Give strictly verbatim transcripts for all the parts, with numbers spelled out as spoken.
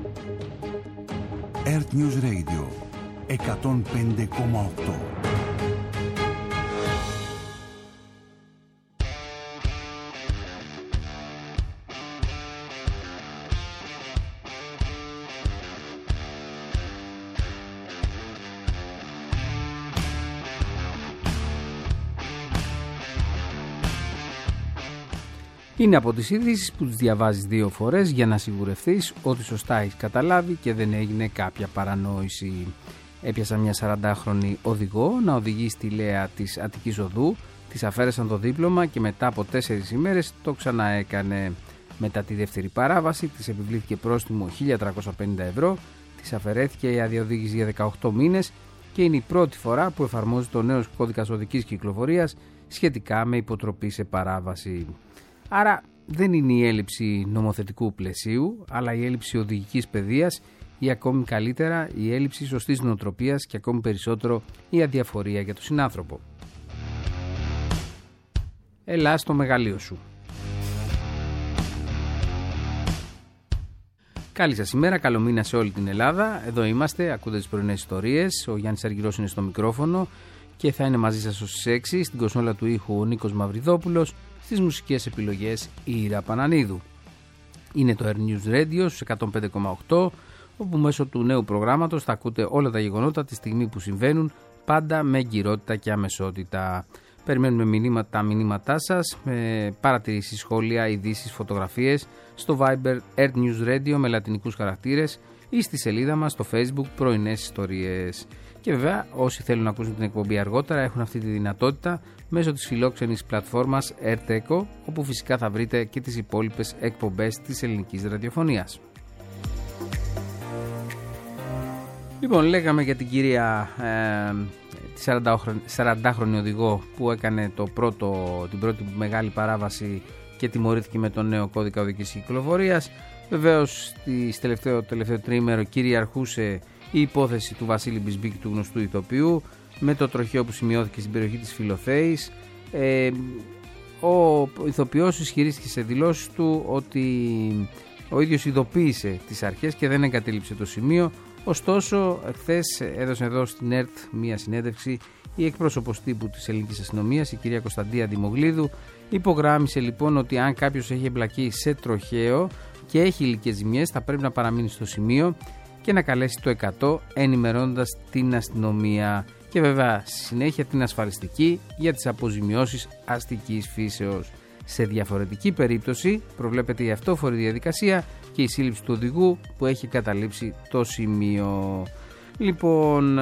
Earth News Radio εκατόν πέντε κόμμα οκτώ. Είναι από τις ειδήσεις που τις διαβάζεις δύο φορές για να σιγουρευτείς ότι σωστά έχεις καταλάβει και δεν έγινε κάποια παρανόηση. Έπιασα μια σαραντάχρονη οδηγό να οδηγεί στη Λέα της Αττικής Οδού, της αφαίρεσαν το δίπλωμα και μετά από τέσσερις ημέρες το ξαναέκανε. Μετά τη δεύτερη παράβαση της επιβλήθηκε πρόστιμο χίλια τριακόσια πενήντα ευρώ, της αφαιρέθηκε η αδειοδήγηση για δεκαοκτώ μήνες και είναι η πρώτη φορά που εφαρμόζεται ο νέος κώδικας οδικής κυκλοφορίας σχετικά με υποτροπή σε παράβαση. Άρα δεν είναι η έλλειψη νομοθετικού πλαισίου, αλλά η έλλειψη οδηγικής παιδείας ή ακόμη καλύτερα η έλλειψη σωστής νοοτροπίας και ακόμη περισσότερο η αδιαφορία για τον συνάνθρωπο. Έλα στο μεγαλείο σου. Καλή σας ημέρα, καλό μήνα σε όλη την Ελλάδα. Εδώ είμαστε, ακούτε τις πρωινές ιστορίες. Ο Γιάννης Αργυρός είναι στο μικρόφωνο και θα είναι μαζί σας ως έξι. Στην κονσόλα του ήχου ο Νίκος Μαυριδόπουλος. Στις μουσικές επιλογές η Ήρα Πανανίδου. Είναι το Air News Radio στους εκατόν πέντε κόμμα οκτώ, όπου μέσω του νέου προγράμματος θα ακούτε όλα τα γεγονότα τη στιγμή που συμβαίνουν, πάντα με εγκυρότητα και αμεσότητα. Περιμένουμε μηνύματα, τα μηνύματά σας, με παρατηρήσεις, σχόλια, ειδήσεις, φωτογραφίες στο Viber Air News Radio με λατινικούς χαρακτήρες ή στη σελίδα μας στο Facebook Πρωινές Ιστορίες. Και βέβαια όσοι θέλουν να ακούσουν την εκπομπή αργότερα έχουν αυτή τη δυνατότητα μέσω της φιλόξενης πλατφόρμας AirTeco, όπου φυσικά θα βρείτε και τις υπόλοιπες εκπομπές της ελληνικής ραδιοφωνίας. Λοιπόν, λέγαμε για την κυρία ε, τη σαραντάχρονη οδηγό που έκανε το πρώτο, την πρώτη μεγάλη παράβαση και τιμωρήθηκε με τον νέο κώδικα οδικής κυκλοφορίας. Βεβαίως, στο τελευταίο, τελευταίο τριήμερο κυριαρχούσε η υπόθεση του Βασίλη Μπισμπίκη, του γνωστού ηθοποιού, με το τροχαίο που σημειώθηκε στην περιοχή της Φιλοθέης. Ε, ο ηθοποιός ισχυρίστηκε σε δηλώσεις του ότι ο ίδιος ειδοποίησε τις αρχές και δεν εγκατέλειψε το σημείο. Ωστόσο, χθες έδωσε εδώ στην ΕΡΤ μία συνέντευξη η εκπρόσωπος τύπου της ελληνικής αστυνομίας, η κυρία Κωνσταντία Δημογλίδου. Υπογράμμισε λοιπόν ότι αν κάποιος έχει εμπλακεί σε τροχαίο και έχει υλικές ζημιές, θα πρέπει να παραμείνει στο σημείο και να καλέσει το εκατό ενημερώνοντας την αστυνομία και βέβαια στη συνέχεια την ασφαλιστική για τις αποζημιώσεις αστικής φύσεως. Σε διαφορετική περίπτωση προβλέπεται η αυτόφορη διαδικασία και η σύλληψη του οδηγού που έχει καταλήψει το σημείο. Λοιπόν,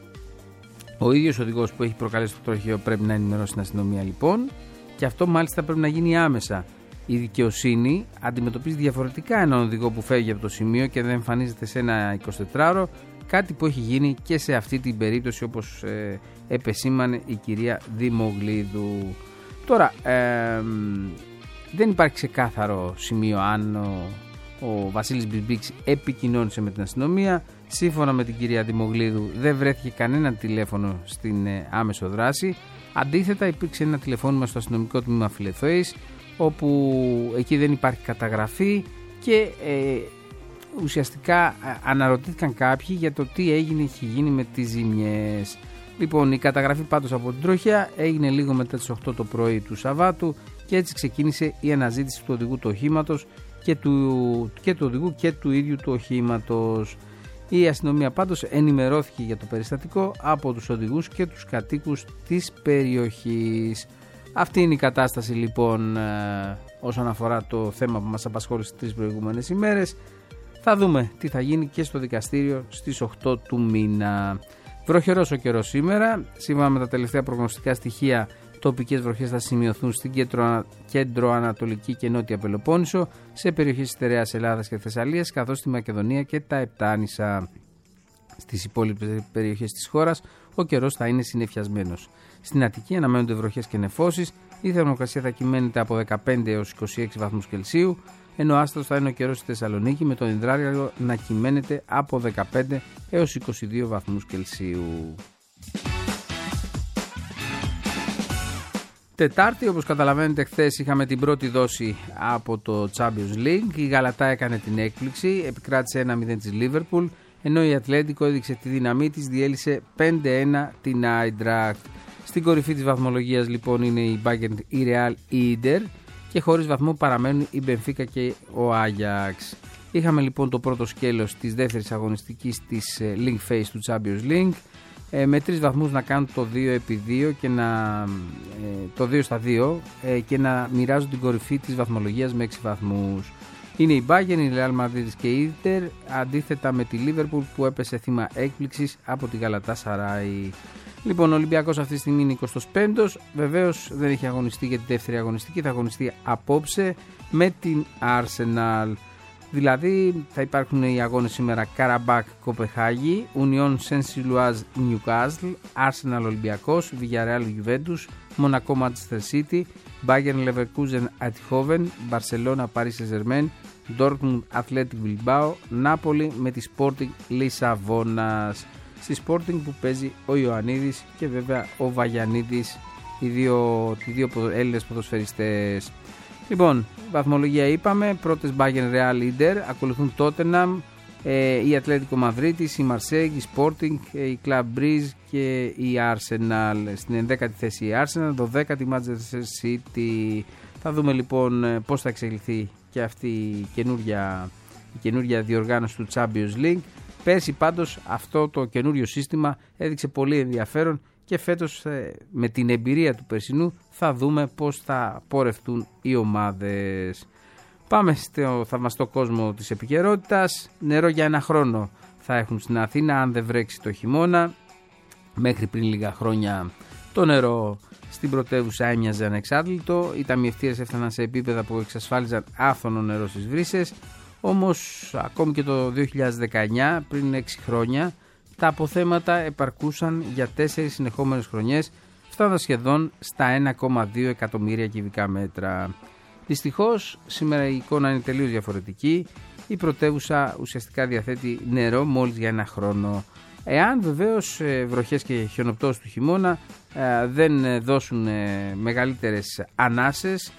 ο ίδιος οδηγός που έχει προκαλέσει το τροχαίο πρέπει να ενημερώσει την αστυνομία λοιπόν, και αυτό μάλιστα πρέπει να γίνει άμεσα. Η δικαιοσύνη αντιμετωπίζει διαφορετικά έναν οδηγό που φεύγει από το σημείο και δεν εμφανίζεται σε ένα εικοσιτετράωρο, κάτι που έχει γίνει και σε αυτή την περίπτωση, όπως ε, επεσήμανε η κυρία Δημογλίδου. Τώρα, ε, δεν υπάρχει ξεκάθαρο σημείο αν ο, ο Βασίλης Μπισμπίκης επικοινώνησε με την αστυνομία. Σύμφωνα με την κυρία Δημογλίδου δεν βρέθηκε κανένα τηλέφωνο στην ε, άμεσο δράση. Αντίθετα, υπήρξε ένα τηλεφώνημα στο αστυνομικό τμήμα Φιλοθέης, όπου εκεί δεν υπάρχει καταγραφή και ε, ουσιαστικά αναρωτήθηκαν κάποιοι για το τι έγινε, έχει γίνει με τις ζημιές. Λοιπόν, η καταγραφή πάντως από την τροχέα έγινε λίγο μετά τις οκτώ το πρωί του Σαββάτου και έτσι ξεκίνησε η αναζήτηση του οδηγού του οχήματος και του, και του οδηγού και του ίδιου του οχήματος. Η αστυνομία πάντως ενημερώθηκε για το περιστατικό από τους οδηγούς και τους κατοίκους της περιοχής. Αυτή είναι η κατάσταση λοιπόν ε, όσον αφορά το θέμα που μας απασχόλησε τις προηγούμενες ημέρες. Θα δούμε τι θα γίνει και στο δικαστήριο στις οκτώ του μήνα. Βροχερός ο καιρός σήμερα. Σύμφωνα με τα τελευταία προγνωστικά στοιχεία, τοπικές βροχές θα σημειωθούν στην κέντρο, κέντρο Ανατολική και Νότια Πελοπόννησο, σε περιοχές της στερεάς Ελλάδας και Θεσσαλίας, καθώς στη Μακεδονία και τα Επτάνησα. Στις υπόλοιπες περιοχές της χώρας ο καιρός θα είναι συννεφιασμένος. Στην Αττική αναμένονται βροχές και νεφώσεις. Η θερμοκρασία θα κυμαίνεται από δεκαπέντε έως είκοσι έξι βαθμούς Κελσίου, ενώ άστρος θα είναι ο καιρός στη Θεσσαλονίκη, με τον υδράργυρο να κυμαίνεται από δεκαπέντε έως είκοσι δύο βαθμούς Κελσίου. Τετάρτη, όπως καταλαβαίνετε, χθες είχαμε την πρώτη δόση από το Champions League. Η Γαλατά έκανε την έκπληξη, επικράτησε ένα μηδέν της Liverpool, ενώ η Ατλέντικο έδειξε τη δύναμή της, διέλυσε πέντε ένα την Άιντραχτ. Στην κορυφή της βαθμολογίας λοιπόν είναι η Bayern, η Real, η Ίντερ και χωρίς βαθμό παραμένουν η Μπενφίκα και ο Άγιαξ. Είχαμε λοιπόν το πρώτο σκέλος της δεύτερης αγωνιστικής της Link Phase του Champions League, με τρεις βαθμούς να κάνουν το δύο επί δύο και να, το δύο στα δύο και να μοιράζουν την κορυφή της βαθμολογίας με έξι βαθμούς. Είναι η Bayern, η Real Madrid και η Inter, αντίθετα με τη Liverpool που έπεσε θύμα έκπληξης από τη Galatasaray. Λοιπόν, ο Ολυμπιακός αυτή τη στιγμή είναι εικοστός πέμπτος, βεβαίως δεν έχει αγωνιστεί για τη δεύτερη αγωνιστική, θα αγωνιστεί απόψε με την Arsenal. Δηλαδή θα υπάρχουν οι αγώνες σήμερα Καραμπάκ Κοπεχάγη, Union Saint-Gilloise Newcastle, Arsenal Ολυμπιακός, Villarreal Juventus, Μονακό Manchester City, Bayern Leverkusen Eindhoven, Barcelona Paris Saint-Germain, Dortmund Athletic Bilbao, Νάπολη με τη Sporting Λισαβόνας. Στη Sporting που παίζει ο Ιωαννίδης και βέβαια ο Βαγιανίδης, οι δύο, οι δύο Έλληνες ποδοσφαιριστές. Λοιπόν, βαθμολογία είπαμε, πρώτες Bayern, Real, Inter, ακολουθούν Tottenham, ε, η Ατλέτικο Μαδρίτης, η Marseille, η Sporting, ε, η Club Brugge και η Arsenal. Στην ενδέκατη θέση η Arsenal, δωδέκατη Manchester City. Θα δούμε λοιπόν πώς θα εξελιχθεί και αυτή η καινούρια, η καινούρια διοργάνωση του Champions League. Πέρσι πάντως αυτό το καινούριο σύστημα έδειξε πολύ ενδιαφέρον και φέτος με την εμπειρία του περσινού θα δούμε πώς θα πορευτούν οι ομάδες. Πάμε στο θαυμαστό κόσμο της επικαιρότητας. Νερό για ένα χρόνο θα έχουν στην Αθήνα αν δεν βρέξει το χειμώνα. Μέχρι πριν λίγα χρόνια το νερό στην πρωτεύουσα έμοιαζε ανεξάντλητο. Οι ταμιευτήρες έφταναν σε επίπεδα που εξασφάλιζαν άφθονο νερό στις βρύσες. Όμως ακόμη και το δύο χιλιάδες δεκαεννιά, πριν έξι χρόνια, τα αποθέματα επαρκούσαν για τέσσερις συνεχόμενες χρονιές, φτάνοντας σχεδόν στα ένα κόμμα δύο εκατομμύρια κυβικά μέτρα. Δυστυχώς, σήμερα η εικόνα είναι τελείως διαφορετική. Η πρωτεύουσα ουσιαστικά διαθέτει νερό μόλις για ένα χρόνο. Εάν βεβαίως βροχές και χιονοπτώσεις του χειμώνα δεν δώσουν μεγαλύτερες ανάσες,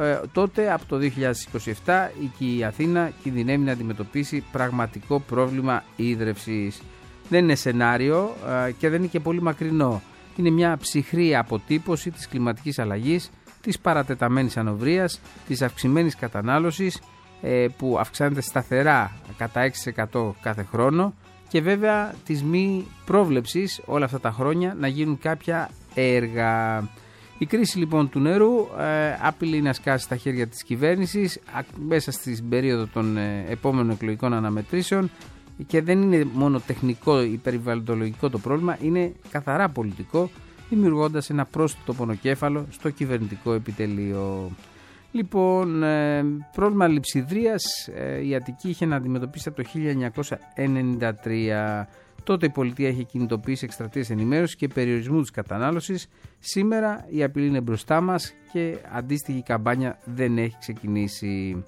τότε από το δύο χιλιάδες είκοσι επτά η Αθήνα κινδυνεύει να αντιμετωπίσει πραγματικό πρόβλημα ίδρευσης. Δεν είναι σενάριο και δεν είναι και πολύ μακρινό. Είναι μια ψυχρή αποτύπωση της κλιματικής αλλαγής, της παρατεταμένης ανοβρίας, της αυξημένης κατανάλωσης που αυξάνεται σταθερά κατά έξι τοις εκατό κάθε χρόνο και βέβαια της μη πρόβλεψης όλα αυτά τα χρόνια να γίνουν κάποια έργα. Η κρίση λοιπόν του νερού ε, απειλεί να σκάσει στα χέρια της κυβέρνησης μέσα στην περίοδο των ε, επόμενων εκλογικών αναμετρήσεων και δεν είναι μόνο τεχνικό ή περιβαλλοντολογικό το πρόβλημα, είναι καθαρά πολιτικό, δημιουργώντας ένα πρόσθετο πονοκέφαλο στο κυβερνητικό επιτελείο. Λοιπόν, ε, πρόβλημα λειψιδρίας ε, η Αττική είχε να αντιμετωπίσει από το χίλια εννιακόσια ενενήντα τρία. Τότε η πολιτεία είχε κινητοποιήσει εκστρατείες ενημέρωσης και περιορισμού της κατανάλωσης. Σήμερα η απειλή είναι μπροστά μας και αντίστοιχη καμπάνια δεν έχει ξεκινήσει.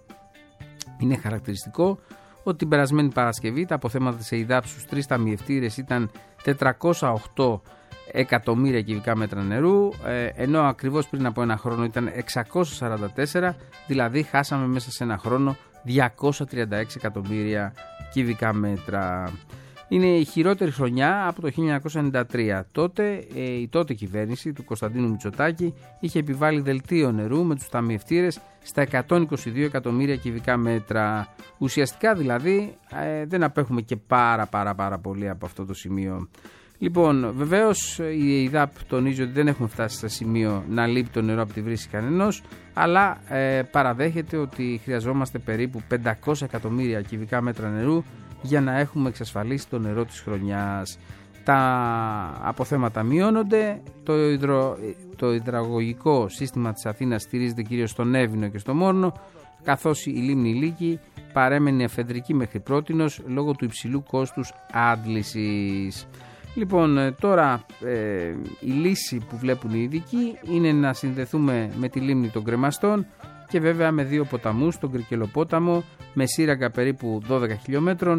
Είναι χαρακτηριστικό ότι την περασμένη Παρασκευή τα αποθέματα σε ΕΙΔΑΠ στους τρεις ταμιευτήρες ήταν τετρακόσια οκτώ εκατομμύρια κυβικά μέτρα νερού, ενώ ακριβώς πριν από ένα χρόνο ήταν εξακόσια σαράντα τέσσερα, δηλαδή χάσαμε μέσα σε ένα χρόνο διακόσια τριάντα έξι εκατομμύρια κυβικά μέτρα. Είναι η χειρότερη χρονιά από το χίλια εννιακόσια ενενήντα τρία. Τότε ε, η τότε κυβέρνηση του Κωνσταντίνου Μητσοτάκη είχε επιβάλει δελτίο νερού με τους ταμιευτήρες στα εκατόν είκοσι δύο εκατομμύρια κυβικά μέτρα. Ουσιαστικά δηλαδή ε, δεν απέχουμε και πάρα πάρα πάρα πολύ από αυτό το σημείο. Λοιπόν, βεβαίως η ΕΙΔΑΠ τονίζει ότι δεν έχουμε φτάσει σε σημείο να λείπει το νερό από τη βρύση κανενός, αλλά ε, παραδέχεται ότι χρειαζόμαστε περίπου πεντακόσια εκατομμύρια κυβικά μέτρα νερού για να έχουμε εξασφαλίσει το νερό της χρονιάς. Τα αποθέματα μειώνονται, το, υδρο, το υδραγωγικό σύστημα της Αθήνας στηρίζεται κυρίως στον Εύβοινο και στο Μόρνο, καθώς η λίμνη Λύκη παρέμενε εφεδρική μέχρι πρότινος λόγω του υψηλού κόστους άντλησης. Λοιπόν, τώρα ε, η λύση που βλέπουν οι ειδικοί είναι να συνδεθούμε με τη λίμνη των Κρεμαστών και βέβαια με δύο ποταμούς, τον Κρικελοπόταμο με σύραγγα περίπου δώδεκα χιλιόμετρων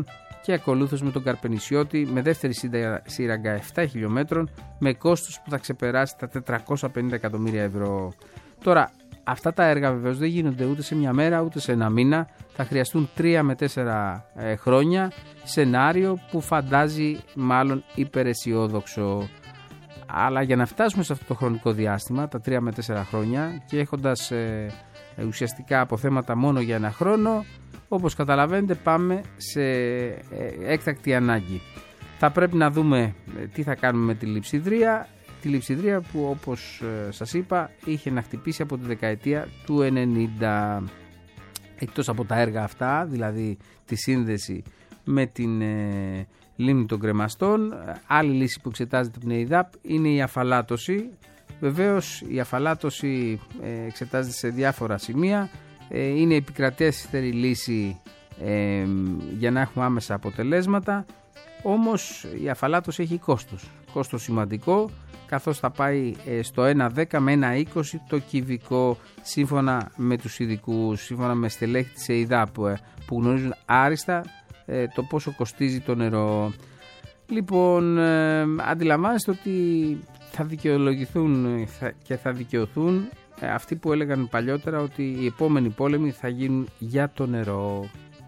και ακολούθως με τον Καρπενησιώτη με δεύτερη σύραγγα επτά χιλιόμετρων με κόστος που θα ξεπεράσει τα τετρακόσια πενήντα εκατομμύρια ευρώ. Τώρα, αυτά τα έργα βεβαίως δεν γίνονται ούτε σε μια μέρα ούτε σε ένα μήνα. Θα χρειαστούν τρία με τέσσερα ε, χρόνια, σενάριο που φαντάζει μάλλον υπεραισιόδοξο. Αλλά για να φτάσουμε σε αυτό το χρονικό διάστημα, τα τρία με τέσσερα χρόνια, και έχοντας ε, ε, ουσιαστικά αποθέματα μόνο για ένα χρόνο, όπως καταλαβαίνετε πάμε σε ε, έκτακτη ανάγκη. Θα πρέπει να δούμε ε, τι θα κάνουμε με τη Λειψιδρία. Τη Λειψιδρία που, όπως ε, σας είπα, είχε να χτυπήσει από τη δεκαετία του ενενήντα. Εκτός από τα έργα αυτά, δηλαδή τη σύνδεση με την ε, λίμνη των Κρεμαστών, άλλη λύση που εξετάζεται από την ΕΙΔΑΠ είναι η αφαλάτωση. Βεβαίως η αφαλάτωση ε, εξετάζεται σε διάφορα σημεία, ε, είναι η επικρατέστερη λύση ε, για να έχουμε άμεσα αποτελέσματα, όμως η αφαλάτωση έχει κόστος, κόστος σημαντικό, καθώς θα πάει ε, στο ένα δέκα με ένα είκοσι το κυβικό, σύμφωνα με τους ειδικούς, σύμφωνα με στελέχη της ΕΙΔΑΠ που, ε, που γνωρίζουν άριστα ε, το πόσο κοστίζει το νερό. Λοιπόν, ε, αντιλαμβάνεστε ότι θα δικαιολογηθούν θα, και θα δικαιωθούν ε, αυτοί που έλεγαν παλιότερα ότι οι επόμενοι πόλεμοι θα γίνουν για το νερό.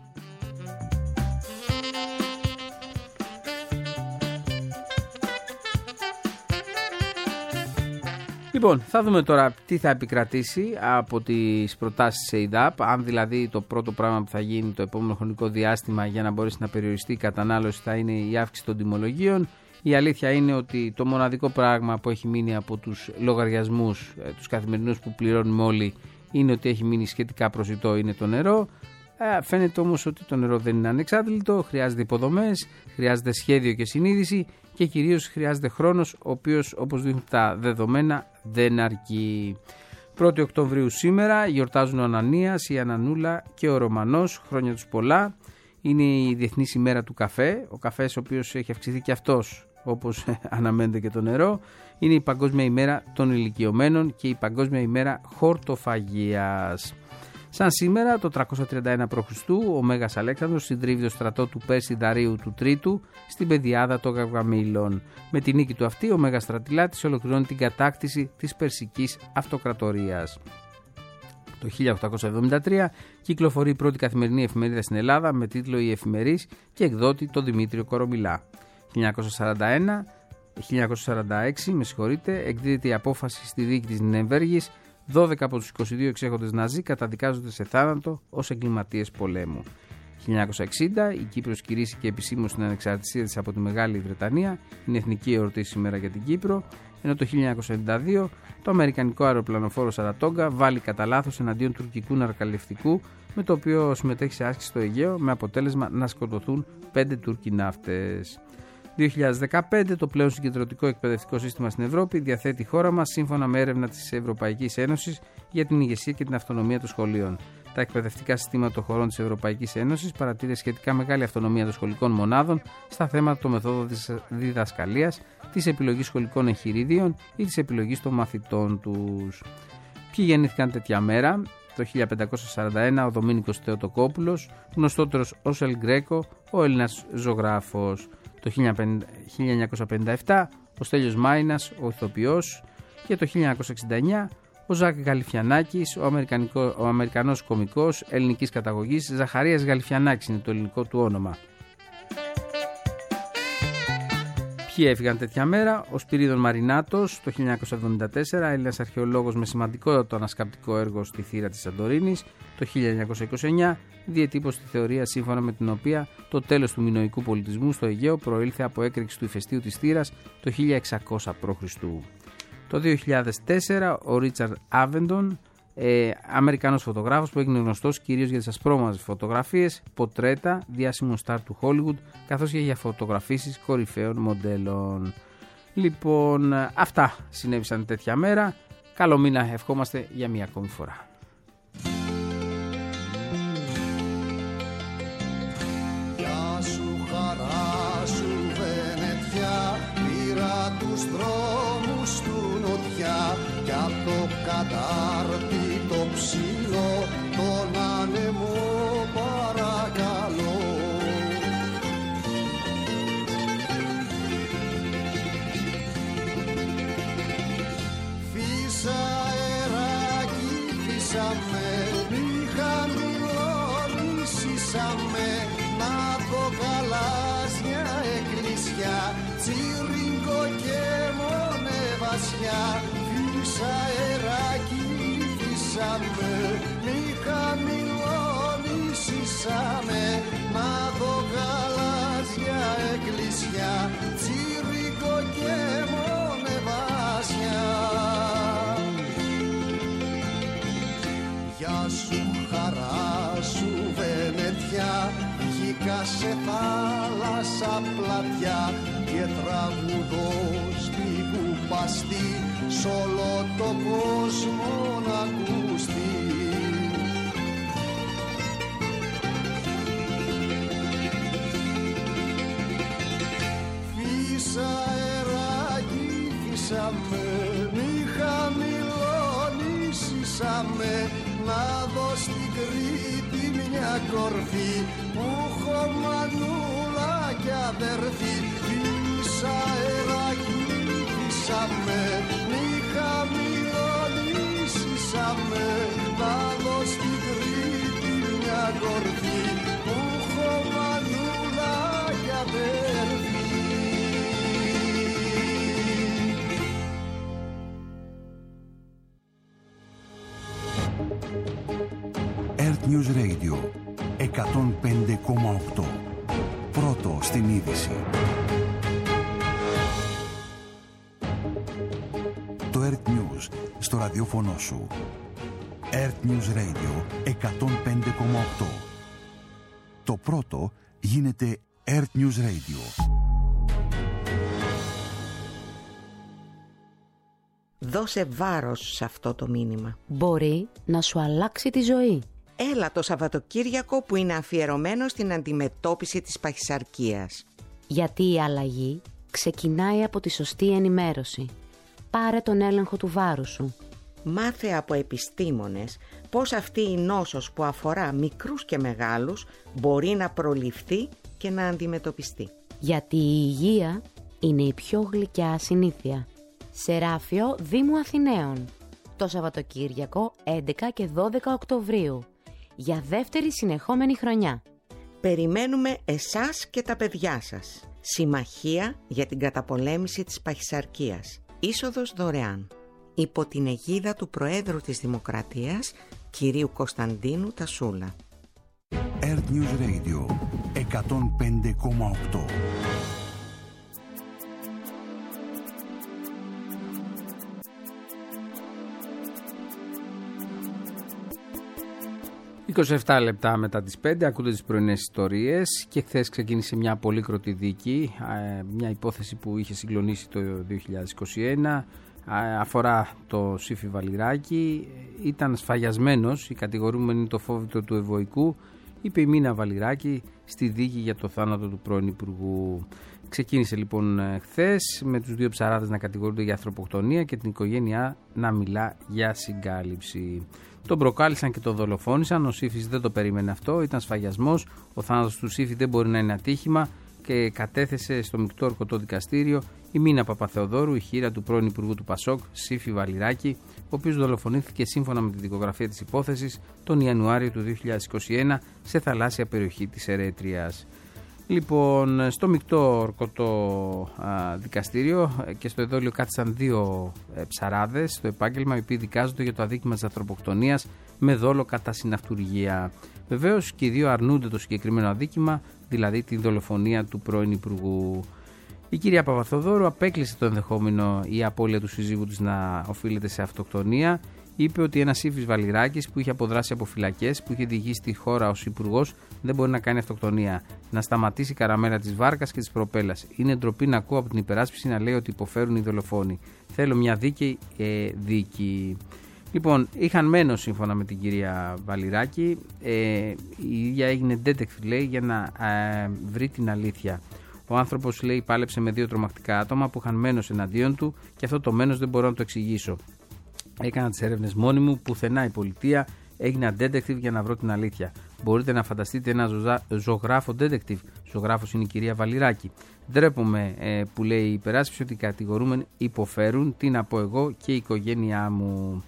Λοιπόν, θα δούμε τώρα τι θα επικρατήσει από τις προτάσεις της ΕΙΔΑΠ, αν δηλαδή το πρώτο πράγμα που θα γίνει το επόμενο χρονικό διάστημα για να μπορέσει να περιοριστεί η κατανάλωση θα είναι η αύξηση των τιμολογίων. Η αλήθεια είναι ότι το μοναδικό πράγμα που έχει μείνει από τους λογαριασμούς, τους καθημερινούς που πληρώνουμε όλοι, είναι ότι έχει μείνει σχετικά προσιτό, είναι το νερό. Ε, φαίνεται όμως ότι το νερό δεν είναι ανεξάντλητο, χρειάζεται υποδομές, χρειάζεται σχέδιο και συνείδηση και κυρίως χρειάζεται χρόνος, ο οποίος, όπως δείχνουν τα δεδομένα, δεν αρκεί. πρώτη Οκτωβρίου σήμερα γιορτάζουν ο Ανανίας, η Ανανούλα και ο Ρωμανός, χρόνια τους πολλά. Είναι η Διεθνής ημέρα του καφέ, ο καφές ο οποίος έχει αυξηθεί και αυτός, όπως αναμένεται και το νερό. Είναι η Παγκόσμια ημέρα των ηλικιωμένων και η Παγκόσμια ημέρα χορτοφαγίας. Σαν σήμερα, το τριακόσια τριάντα ένα π.Χ., ο Μέγας Αλέξανδρος συντρίβει το στρατό του Πέρση Δαρίου του Τρίτου στην πεδιάδα των Γαυγαμήλων. Με τη νίκη του αυτή, ο Μέγας Στρατιλάτης ολοκληρώνει την κατάκτηση της Περσικής Αυτοκρατορίας. Το χίλια οκτακόσια εβδομήντα τρία κυκλοφορεί η πρώτη καθημερινή εφημερίδα στην Ελλάδα με τίτλο «Η Εφημερής» και εκδότη τον Δημήτριο Κορομιλά. χίλια εννιακόσια σαράντα ένα, χίλια εννιακόσια σαράντα έξι, με συγχωρείτε, εκδίδεται η απόφαση στη δίκη της Νιρεμβέργης. δώδεκα από τους είκοσι δύο εξέχοντες Ναζί καταδικάζονται σε θάνατο ως εγκληματίες πολέμου. χίλια εννιακόσια εξήντα η Κύπρος κηρύσσει επισήμως την ανεξαρτησία της από τη Μεγάλη Βρετανία, είναι εθνική εορτή σήμερα για την Κύπρο, ενώ το χίλια εννιακόσια ενενήντα δύο το αμερικανικό αεροπλανοφόρο Σαρατόγκα βάλει κατά λάθος εναντίον τουρκικού ναρκαλευτικού, με το οποίο συμμετέχει σε άσκηση στο Αιγαίο, με αποτέλεσμα να σκοτωθούν πέντε Τούρκοι ναύτες. δύο χιλιάδες δεκαπέντε το πλέον συγκεντρωτικό εκπαιδευτικό σύστημα στην Ευρώπη διαθέτει η χώρα μας σύμφωνα με έρευνα της Ευρωπαϊκής Ένωσης για την ηγεσία και την αυτονομία των σχολείων. Τα εκπαιδευτικά συστήματα των χωρών της Ευρωπαϊκής Ένωσης παρατηρεί σχετικά μεγάλη αυτονομία των σχολικών μονάδων στα θέματα των μεθόδων της διδασκαλίας, της επιλογής σχολικών εγχειρίδιων ή της επιλογής των μαθητών τους. Ποιοι γεννήθηκαν τέτοια μέρα? Το χίλια πεντακόσια σαράντα ένα ο Δομήνικος Θεοτοκόπουλος, γνωστότερος ως Ελ Γκρέκο, ο Έλληνας ζωγράφος. Το χίλια εννιακόσια πενήντα επτά ο Στέλιος Μάινας, ο ηθοποιός, και το χίλια εννιακόσια εξήντα εννιά ο Ζακ Γαλιφιανάκης, ο, ο Αμερικανός κωμικός ελληνικής καταγωγής. Ζαχαρίας Γαλιφιανάκης είναι το ελληνικό του όνομα. Ποιοι έφυγαν τέτοια μέρα? Ο Σπυρίδων Μαρινάτος, το χίλια εννιακόσια εβδομήντα τέσσερα, Έλληνας αρχαιολόγος με σημαντικότατο ανασκαπτικό έργο στη θύρα της Σαντορίνης. Το χίλια εννιακόσια είκοσι εννιά διετύπωσε τη θεωρία σύμφωνα με την οποία το τέλος του μινωικού πολιτισμού στο Αιγαίο προήλθε από έκρηξη του ηφαιστείου της θύρας το χίλια εξακόσια π.Χ. Το δύο χιλιάδες τέσσερα ο Ρίτσαρντ Άβεντον, ε, Αμερικανός φωτογράφος που έγινε γνωστός κυρίως για τις ασπρόμαυρες φωτογραφίες, πορτρέτα διάσημων στάρ του Hollywood, καθώς και για φωτογραφίσεις κορυφαίων μοντέλων. Λοιπόν, αυτά συνέβησαν τέτοια μέρα. Καλό μήνα ευχόμαστε για μία ακόμη φορά. Γεια σου, χαρά σου, Βενετιά, πήρα τους δρόμους του νοτιά κι απ' το κατάρτι το ψηλό τον άνεμο παρακαλώ. γαλάζια εκκλησιά, τσίρικο και μονεβασιά, φύσα αεράκι φύσαμε, μη χαμηλώνησαμε, να δω γαλάζια εκκλησιά, τσίρικο και μονεβασιά. Γεια σου χαρά σου Βενετιά, βγήκα σε θάλασσα πλατιά και τραγουδώ στην κουπαστή, σ' όλο το κόσμο να ακουστεί. Φύσα αεράκι φύσαμε, μη χαμηλώνησαμε, να δω στην Κρήτη μια κορφή που έχω μανούλα κι αδερφή. Φύσα αεράκι φύσαμε, μη χαμηλώνησαμε, να δω στην Κρήτη μια κορφή που έχω μανούλα κι αδερφή. Earth News Radio εκατόν πέντε κόμμα οκτώ. Πρώτο στην είδηση. Το Earth News στο ραδιόφωνο σου. Earth News Radio εκατόν πέντε κόμμα οκτώ. Το πρώτο γίνεται Earth News Radio. Δώσε βάρος σε αυτό το μήνυμα. Μπορεί να σου αλλάξει τη ζωή. Έλα το Σαββατοκύριακο που είναι αφιερωμένο στην αντιμετώπιση της παχυσαρκίας. Γιατί η αλλαγή ξεκινάει από τη σωστή ενημέρωση. Πάρε τον έλεγχο του βάρου σου. Μάθε από επιστήμονες πώς αυτή η νόσος που αφορά μικρούς και μεγάλους μπορεί να προληφθεί και να αντιμετωπιστεί. Γιατί η υγεία είναι η πιο γλυκιά συνήθεια. Σεράφιο Δήμου Αθηναίων. Το Σαββατοκύριακο έντεκα και δώδεκα Οκτωβρίου. Για δεύτερη συνεχόμενη χρονιά. Περιμένουμε εσάς και τα παιδιά σας. Συμμαχία για την καταπολέμηση της παχυσαρκίας. Είσοδος δωρεάν. Υπό την αιγίδα του Προέδρου της Δημοκρατίας, κυρίου Κωνσταντίνου Τασούλα. Earth News Radio εκατόν πέντε κόμμα οκτώ. είκοσι επτά λεπτά μετά τις πέντε ακούτε τις πρωινές ιστορίες και χθες ξεκίνησε μια πολύκροτη δίκη, μια υπόθεση που είχε συγκλονίσει το δύο χιλιάδες είκοσι ένα, αφορά το Σύφη Βαλιράκη. Ήταν σφαγιασμένος, η κατηγορούμενη είναι το φόβητρο του Ευωικού, είπε η Μίνα Βαλιράκη στη δίκη για το θάνατο του πρώην Υπουργού. Ξεκίνησε λοιπόν χθες με τους δύο ψαράδες να κατηγορούνται για ανθρωποκτονία και την οικογένειά να μιλά για συγκάλυψη. Τον προκάλεσαν και τον δολοφόνησαν. Ο Σύφης δεν το περίμενε αυτό. Ήταν σφαγιασμός. Ο θάνατος του Σύφη δεν μπορεί να είναι ατύχημα και κατέθεσε στο μεικτό ορκωτό δικαστήριο η Μίνα Παπαθεοδόρου, η χείρα του πρώην Υπουργού του Πασόκ, Σύφη Βαλιράκη, ο οποίος δολοφονήθηκε σύμφωνα με τη δικογραφία της υπόθεσης τον Ιανουάριο του δύο χιλιάδες είκοσι ένα σε θαλάσσια περιοχή της Ερέτριας. Λοιπόν, στο μεικτό ορκωτό α, δικαστήριο και στο εδόλιο κάθισαν δύο ε, ψαράδες στο επάγγελμα, οι οποίοι δικάζονται για το αδίκημα της ανθρωποκτονίας με δόλο κατά συναυτουργία. Βεβαίως και οι δύο αρνούνται το συγκεκριμένο αδίκημα, δηλαδή την δολοφονία του πρώην Υπουργού. Η κυρία Παπαθεοδόρου απέκλεισε το ενδεχόμενο η απώλεια του συζύγου της να οφείλεται σε αυτοκτονία. Είπε ότι ένας Σύφης Βαλιράκης που είχε αποδράσει από φυλακές, που είχε διηγήσει τη χώρα ως υπουργός, δεν μπορεί να κάνει αυτοκτονία. Να σταματήσει η καραμέλα της βάρκας και της προπέλας. Είναι ντροπή να ακούω από την υπεράσπιση να λέει ότι υποφέρουν οι δολοφόνοι. Θέλω μια δίκαιη ε, δίκη. Λοιπόν, είχαν μένω σύμφωνα με την κυρία Βαλιράκη. Ε, η ίδια έγινε detective, λέει, για να ε, βρει την αλήθεια. Ο άνθρωπος, λέει, πάλεψε με δύο τρομακτικά άτομα που είχαν μένος εναντίον του και αυτό το μένος δεν μπορώ να το εξηγήσω. Έκανα τις έρευνες μόνη μου, πουθενά η πολιτεία, έγινα detective για να βρω την αλήθεια. Μπορείτε να φανταστείτε ένα ζωζα... ζωγράφο detective. Ζωγράφος είναι η κυρία Βαλιράκη. Ντρέπομαι ε, που λέει η υπεράσπιση ότι οι κατηγορούμενοι υποφέρουν. Τι να πω εγώ και η οικογένειά μου.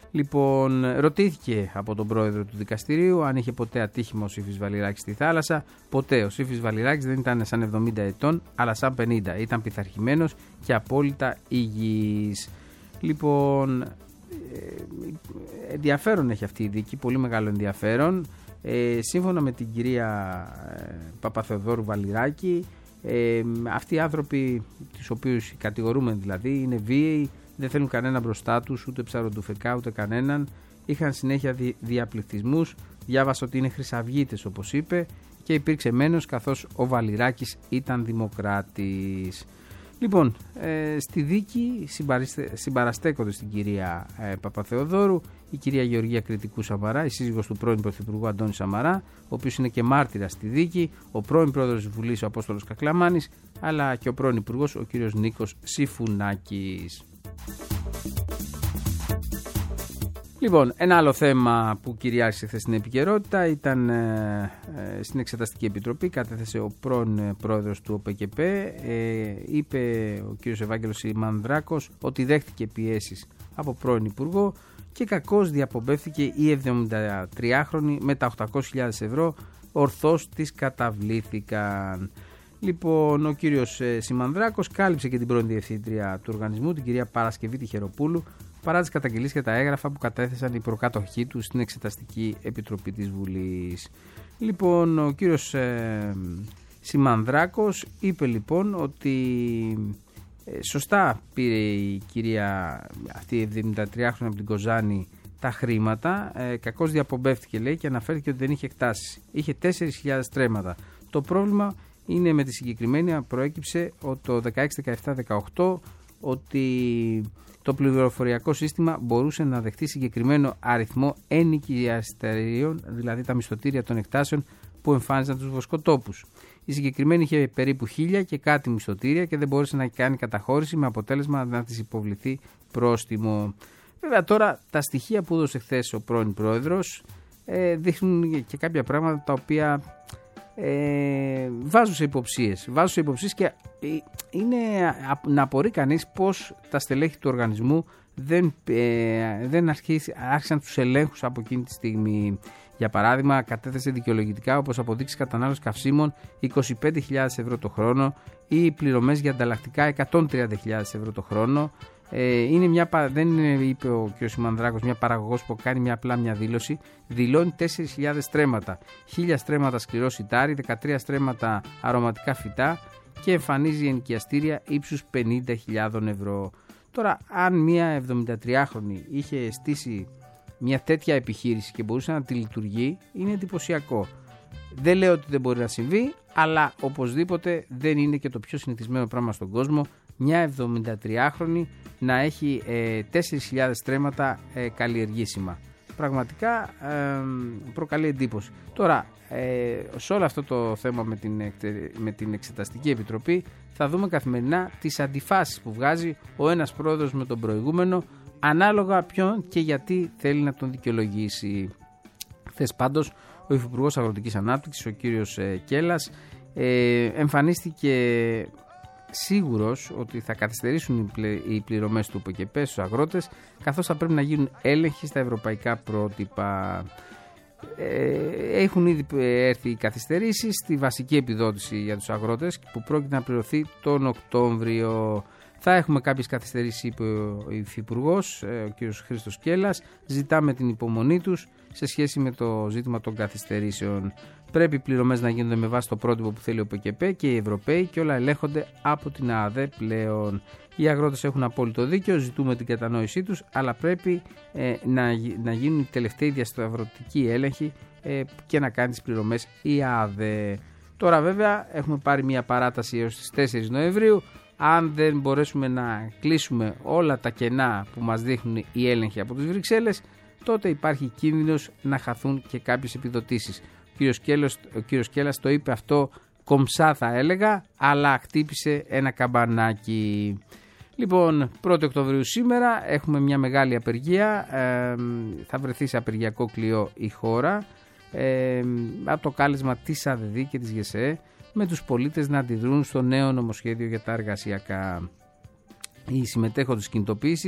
Λοιπόν, ρωτήθηκε από τον πρόεδρο του δικαστηρίου αν είχε ποτέ ατύχημα ο Σύφης Βαλιράκης στη θάλασσα. Ποτέ. Ο Σύφης Βαλιράκης δεν ήταν σαν εβδομήντα ετών, αλλά σαν πενήντα. Ήταν πειθαρχημένος και απόλυτα υγιής. Λοιπόν, ενδιαφέρον έχει αυτή η δίκη, πολύ μεγάλο ενδιαφέρον. Ε, σύμφωνα με την κυρία ε, Παπαθεοδόρου Βαλιράκη, ε, αυτοί οι άνθρωποι, τους οποίους κατηγορούμε δηλαδή, είναι βίαιοι, δεν θέλουν κανένα μπροστά τους, ούτε ψαροντουφεκά ούτε κανέναν. Είχαν συνέχεια δι, διαπληκτισμούς, διάβασα ότι είναι χρυσαυγίτες όπως είπε, και υπήρξε μένος καθώς ο Βαλιράκης ήταν δημοκράτης. Λοιπόν, ε, στη δίκη συμπαραστέκονται στην κυρία ε, Παπαθεοδόρου η κυρία Γεωργία Κρητικού Σαμαρά, η σύζυγος του πρώην Πρωθυπουργού Αντώνη Σαμαρά, ο οποίος είναι και μάρτυρας στη δίκη, ο πρώην πρόεδρος της Βουλής ο Απόστολος Κακλαμάνης, αλλά και ο πρώην υπουργός ο κύριος Νίκος Συφουνάκης. Λοιπόν, ένα άλλο θέμα που κυριάρχησε χθες στην επικαιρότητα ήταν ε, ε, στην Εξεταστική Επιτροπή. Κατέθεσε ο πρώην πρόεδρος του ΟΠΚΠ. Ε, είπε ο κύριος Ευάγγελος Σιμανδράκος ότι δέχτηκε πιέσεις από πρώην υπουργό και κακώς διαπομπεύθηκε η εβδομηντατριάχρονη με τα οκτακόσιες χιλιάδες ευρώ, ορθώς τις καταβλήθηκαν. Λοιπόν, ο κύριος ε, Σιμανδράκος κάλυψε και την πρώην διευθύντρια του οργανισμού, την κυρία Παρασκευή Τιχεροπούλου, παρά τις καταγγελίες και τα έγγραφα που κατέθεσαν οι προκάτοχοί του στην Εξεταστική Επιτροπή της Βουλής. Λοιπόν, ο κύριος ε, Σιμανδράκος είπε λοιπόν ότι ε, σωστά πήρε η κυρία αυτή η εβδομηντατριάχρονη από την Κοζάνη τα χρήματα, ε, κακώς διαπομπεύτηκε λέει και αναφέρθηκε ότι δεν είχε εκτάσεις. Είχε τέσσερις χιλιάδες στρέμματα. Το πρόβλημα είναι με τη συγκεκριμένη, προέκυψε το δεκαέξι, δεκαεπτά, δεκαοκτώ ότι το πληροφοριακό σύστημα μπορούσε να δεχτεί συγκεκριμένο αριθμό ενοικιαστηρίων, δηλαδή τα μισθωτήρια των εκτάσεων που εμφάνιζαν τους βοσκοτόπους. Η συγκεκριμένη είχε περίπου χίλια και κάτι μισθωτήρια και δεν μπόρεσε να κάνει καταχώρηση με αποτέλεσμα να της υποβληθεί πρόστιμο. Βέβαια τώρα τα στοιχεία που έδωσε χθες ο πρώην πρόεδρος ε, δείχνουν και κάποια πράγματα τα οποία ε, βάζουν σε υποψίες. Βάζουν σε υποψίες και είναι να απορεί κανείς πως τα στελέχη του οργανισμού δεν, ε, δεν αρχίσει, άρχισαν τους ελέγχους από εκείνη τη στιγμή. Για παράδειγμα, κατέθεσε δικαιολογητικά όπως αποδείξεις κατανάλωσης καυσίμων είκοσι πέντε χιλιάδες ευρώ το χρόνο ή πληρωμές για ανταλλακτικά εκατόν τριάντα χιλιάδες ευρώ το χρόνο. Ε, είναι μια, δεν είναι, είπε ο κ. Σιμανδράκος, μια παραγωγός που κάνει μια απλά μια δήλωση. Δηλώνει τέσσερις χιλιάδες στρέμματα, χίλια στρέμματα σκληρό σιτάρι, δεκατρία στρέμματα αρωματικά φυτά και εμφανίζει ενοικιαστήρια ύψους πενήντα χιλιάδες ευρώ. Τώρα, αν μια εβδομηντατριάχρονη είχε στήσει μια τέτοια επιχείρηση και μπορούσε να τη λειτουργεί, είναι εντυπωσιακό. Δεν λέω ότι δεν μπορεί να συμβεί, αλλά οπωσδήποτε δεν είναι και το πιο συνηθισμένο πράγμα στον κόσμο μια εβδομηντατριάχρονη να έχει ε, τέσσερις χιλιάδες στρέμματα ε, καλλιεργήσιμα. Πραγματικά ε, προκαλεί εντύπωση. Τώρα, ε, σε όλο αυτό το θέμα με την, με την Εξεταστική Επιτροπή θα δούμε καθημερινά τις αντιφάσεις που βγάζει ο ένας πρόεδρος με τον προηγούμενο, ανάλογα ποιον και γιατί θέλει να τον δικαιολογήσει. Χθες πάντως ο Υφυπουργός Αγροτικής Ανάπτυξης, ο κύριος ε, Κέλλας, ε, εμφανίστηκε σίγουρος ότι θα καθυστερήσουν οι πληρωμές του ΟΠΚΠ στους αγρότες, καθώς θα πρέπει να γίνουν έλεγχοι στα ευρωπαϊκά πρότυπα. Ε, έχουν ήδη έρθει οι καθυστερήσεις στη βασική επιδότηση για τους αγρότες που πρόκειται να πληρωθεί τον Οκτώβριο. Θα έχουμε κάποιες καθυστερήσεις, είπε ο Υφυπουργός, ο κ. Χρήστος Κέλλας. Ζητάμε την υπομονή τους σε σχέση με το ζήτημα των καθυστερήσεων. Πρέπει οι πληρωμές να γίνονται με βάση το πρότυπο που θέλει ο ΟΠΚΠ και οι Ευρωπαίοι και όλα ελέγχονται από την ΑΑΔΕ πλέον. Οι αγρότες έχουν απόλυτο δίκιο, ζητούμε την κατανόησή τους, αλλά πρέπει ε, να, να γίνουν οι τελευταίοι διασταυρωτικοί έλεγχοι ε, και να κάνει τις πληρωμές η ΑΑΔΕ. Τώρα βέβαια έχουμε πάρει μια παράταση έως τις τέσσερις Νοεμβρίου. Αν δεν μπορέσουμε να κλείσουμε όλα τα κενά που μας δείχνουν οι έλεγχοι από τις Βρυξέλλες, τότε υπάρχει κίνδυνος να χαθούν και κάποιες επιδοτήσεις. Ο κύριος Κέλλας, ο κύριος Κέλλας το είπε αυτό κομψά θα έλεγα, αλλά χτύπησε ένα καμπανάκι. Λοιπόν, πρώτη Οκτωβρίου σήμερα έχουμε μια μεγάλη απεργία, ε, θα βρεθεί σε απεργιακό κλειό η χώρα, ε, από το κάλεσμα της ΑΔΔ και της ΓΕΣΕ, με τους πολίτες να αντιδρούν στο νέο νομοσχέδιο για τα εργασιακά. Οι συμμετέχοντες κινητοποίησης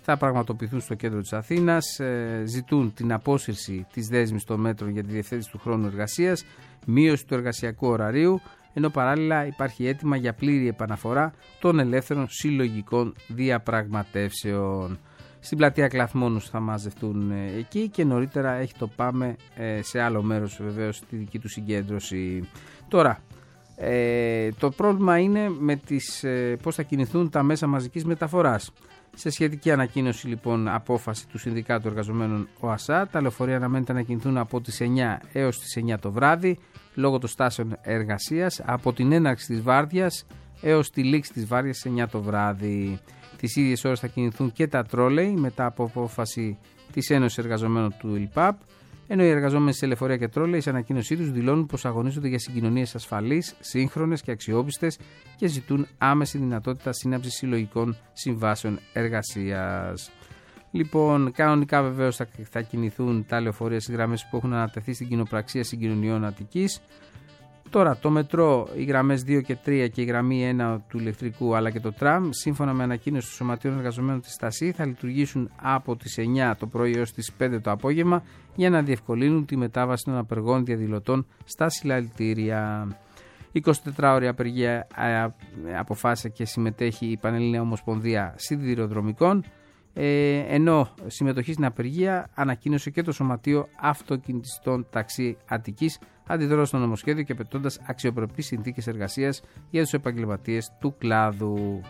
θα πραγματοποιηθούν στο κέντρο της Αθήνας. Ε, ζητούν την απόσυρση της δέσμης των μέτρων για τη διευθέτηση του χρόνου εργασίας, μείωση του εργασιακού ωραρίου, ενώ παράλληλα υπάρχει αίτημα για πλήρη επαναφορά των ελεύθερων συλλογικών διαπραγματεύσεων. Στην πλατεία Κλαθμόνους θα μαζευτούν ε, εκεί και νωρίτερα έχει το Πάμε ε, σε άλλο μέρος βεβαίως στη δική του συγκέντρωση. Τώρα, ε, το πρόβλημα είναι με τις, ε, πώς θα κινηθούν τα μέσα μαζικής μεταφοράς. Σε σχετική ανακοίνωση λοιπόν απόφαση του Συνδικάτου Εργαζομένων ΟΑΣΑ, τα λεωφορεία αναμένεται να κινηθούν από τις εννιά έως τις εννιά το βράδυ λόγω των στάσεων εργασίας, από την έναρξη της βάρδιας έως τη λήξη της βάρδιας στις εννιά το βράδυ. Τις ίδιες ώρες θα κινηθούν και τα τρόλεϊ μετά από απόφαση της Ένωσης Εργαζομένων του ΕΛΠΑΠ, ενώ οι εργαζόμενοι σε λεωφορεία και τρόλεϊ σε ανακοίνωσή τους δηλώνουν πως αγωνίζονται για συγκοινωνίες ασφαλείς, σύγχρονες και αξιόπιστες και ζητούν άμεση δυνατότητα σύναψης συλλογικών συμβάσεων εργασίας. Λοιπόν, κανονικά βεβαίως θα, θα κινηθούν τα λεωφορεία στις γραμμές που έχουν ανατεθεί στην κοινοπραξία συγκοινωνιών Αττικής. Τώρα, το μετρό, οι γραμμές δύο και τρία και η γραμμή ένα του ηλεκτρικού αλλά και το τραμ, σύμφωνα με ανακοίνωση του Σωματείων Εργαζομένων της ΣΤΑΣΥ, θα λειτουργήσουν από τις εννιά το πρωί έως τις πέντε το απόγευμα για να διευκολύνουν τη μετάβαση των απεργών διαδηλωτών στα συλλαλητήρια. εικοσιτετράωρη απεργία αποφάσισε και συμμετέχει η Πανελλήνια Ομοσπονδία Σιδηροδρομικών, ε, ενώ συμμετοχή στην απεργία ανακοίνωσε και το Σωματείο Αυτοκινητιστών Ταξί Αττικής, αντιδρώντας στο νομοσχέδιο και απαιτώντας αξιοπρεπείς συνθήκες εργασίας για τους επαγγελματίες του κλάδου.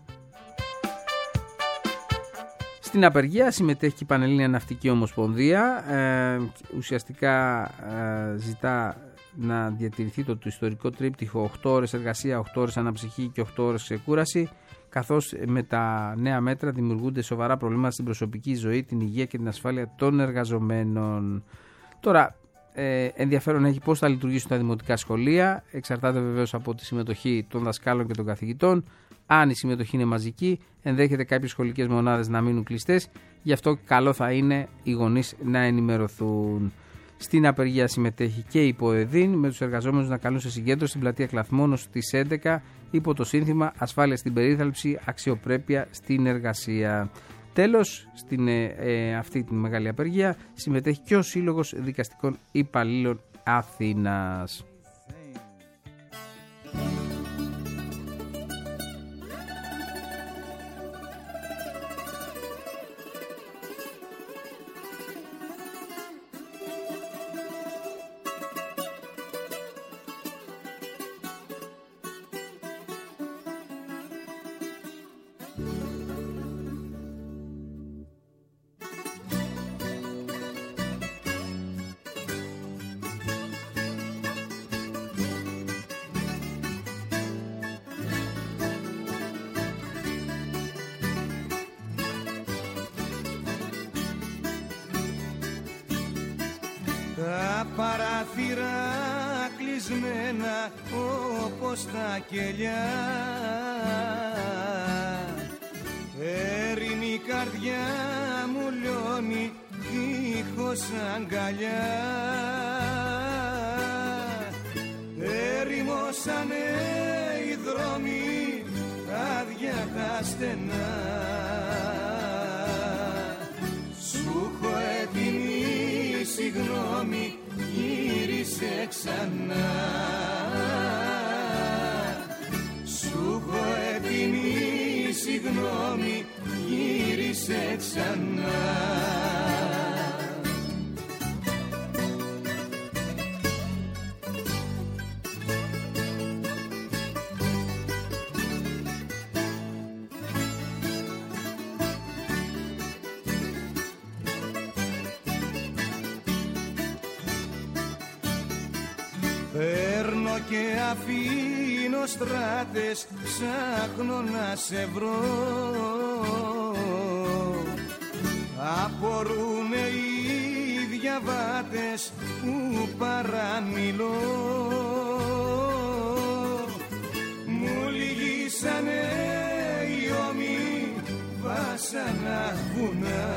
Στην απεργία συμμετέχει και η Πανελλήνια Ναυτική Ομοσπονδία, ε, ουσιαστικά ε, ζητά να διατηρηθεί το, το ιστορικό τρίπτυχο οκτώ ώρες εργασία, οκτώ ώρες αναψυχή και οκτώ ώρες ξεκούραση, καθώς με τα νέα μέτρα δημιουργούνται σοβαρά προβλήματα στην προσωπική ζωή, την υγεία και την ασφάλεια των εργαζομένων. Τώρα, ε, ενδιαφέρον έχει πώς θα λειτουργήσουν τα δημοτικά σχολεία, εξαρτάται βεβαίως από τη συμμετοχή των δασκάλων και των καθηγητών. Αν η συμμετοχή είναι μαζική, ενδέχεται κάποιες σχολικές μονάδες να μείνουν κλειστές, γι' αυτό καλό θα είναι οι γονείς να ενημερωθούν. Στην απεργία συμμετέχει και η ΠΟΕΔΗΝ, με τους εργαζόμενους να καλούν σε συγκέντρωση στην πλατεία Κλαθμόνος στις έντεκα υπό το σύνθημα «Ασφάλεια στην περίθαλψη, αξιοπρέπεια στην εργασία». Τέλος, στην ε, ε, αυτή τη μεγάλη απεργία συμμετέχει και ο Σύλλογος Δικαστικών Υπαλλήλων Αθήνας. Τα παράθυρα κλεισμένα όπως τα κελιά, έρημη καρδιά μου λιώνει δίχως αγκαλιά. Ερημώσανε οι δρόμοι, άδεια τα στενά. Σου έχω έτοιμη συγγνώμη, γύρισε ξανά. Σου έχω έτοιμη συγγνώμη, γύρισε ξανά. Παίρνω και αφήνω στράτες, ψάχνω να σε βρω. Απορρούνε οι διαβάτες που παραμιλώ. Μου λυγίσανε οι ώμοι, βάσανα βουνά.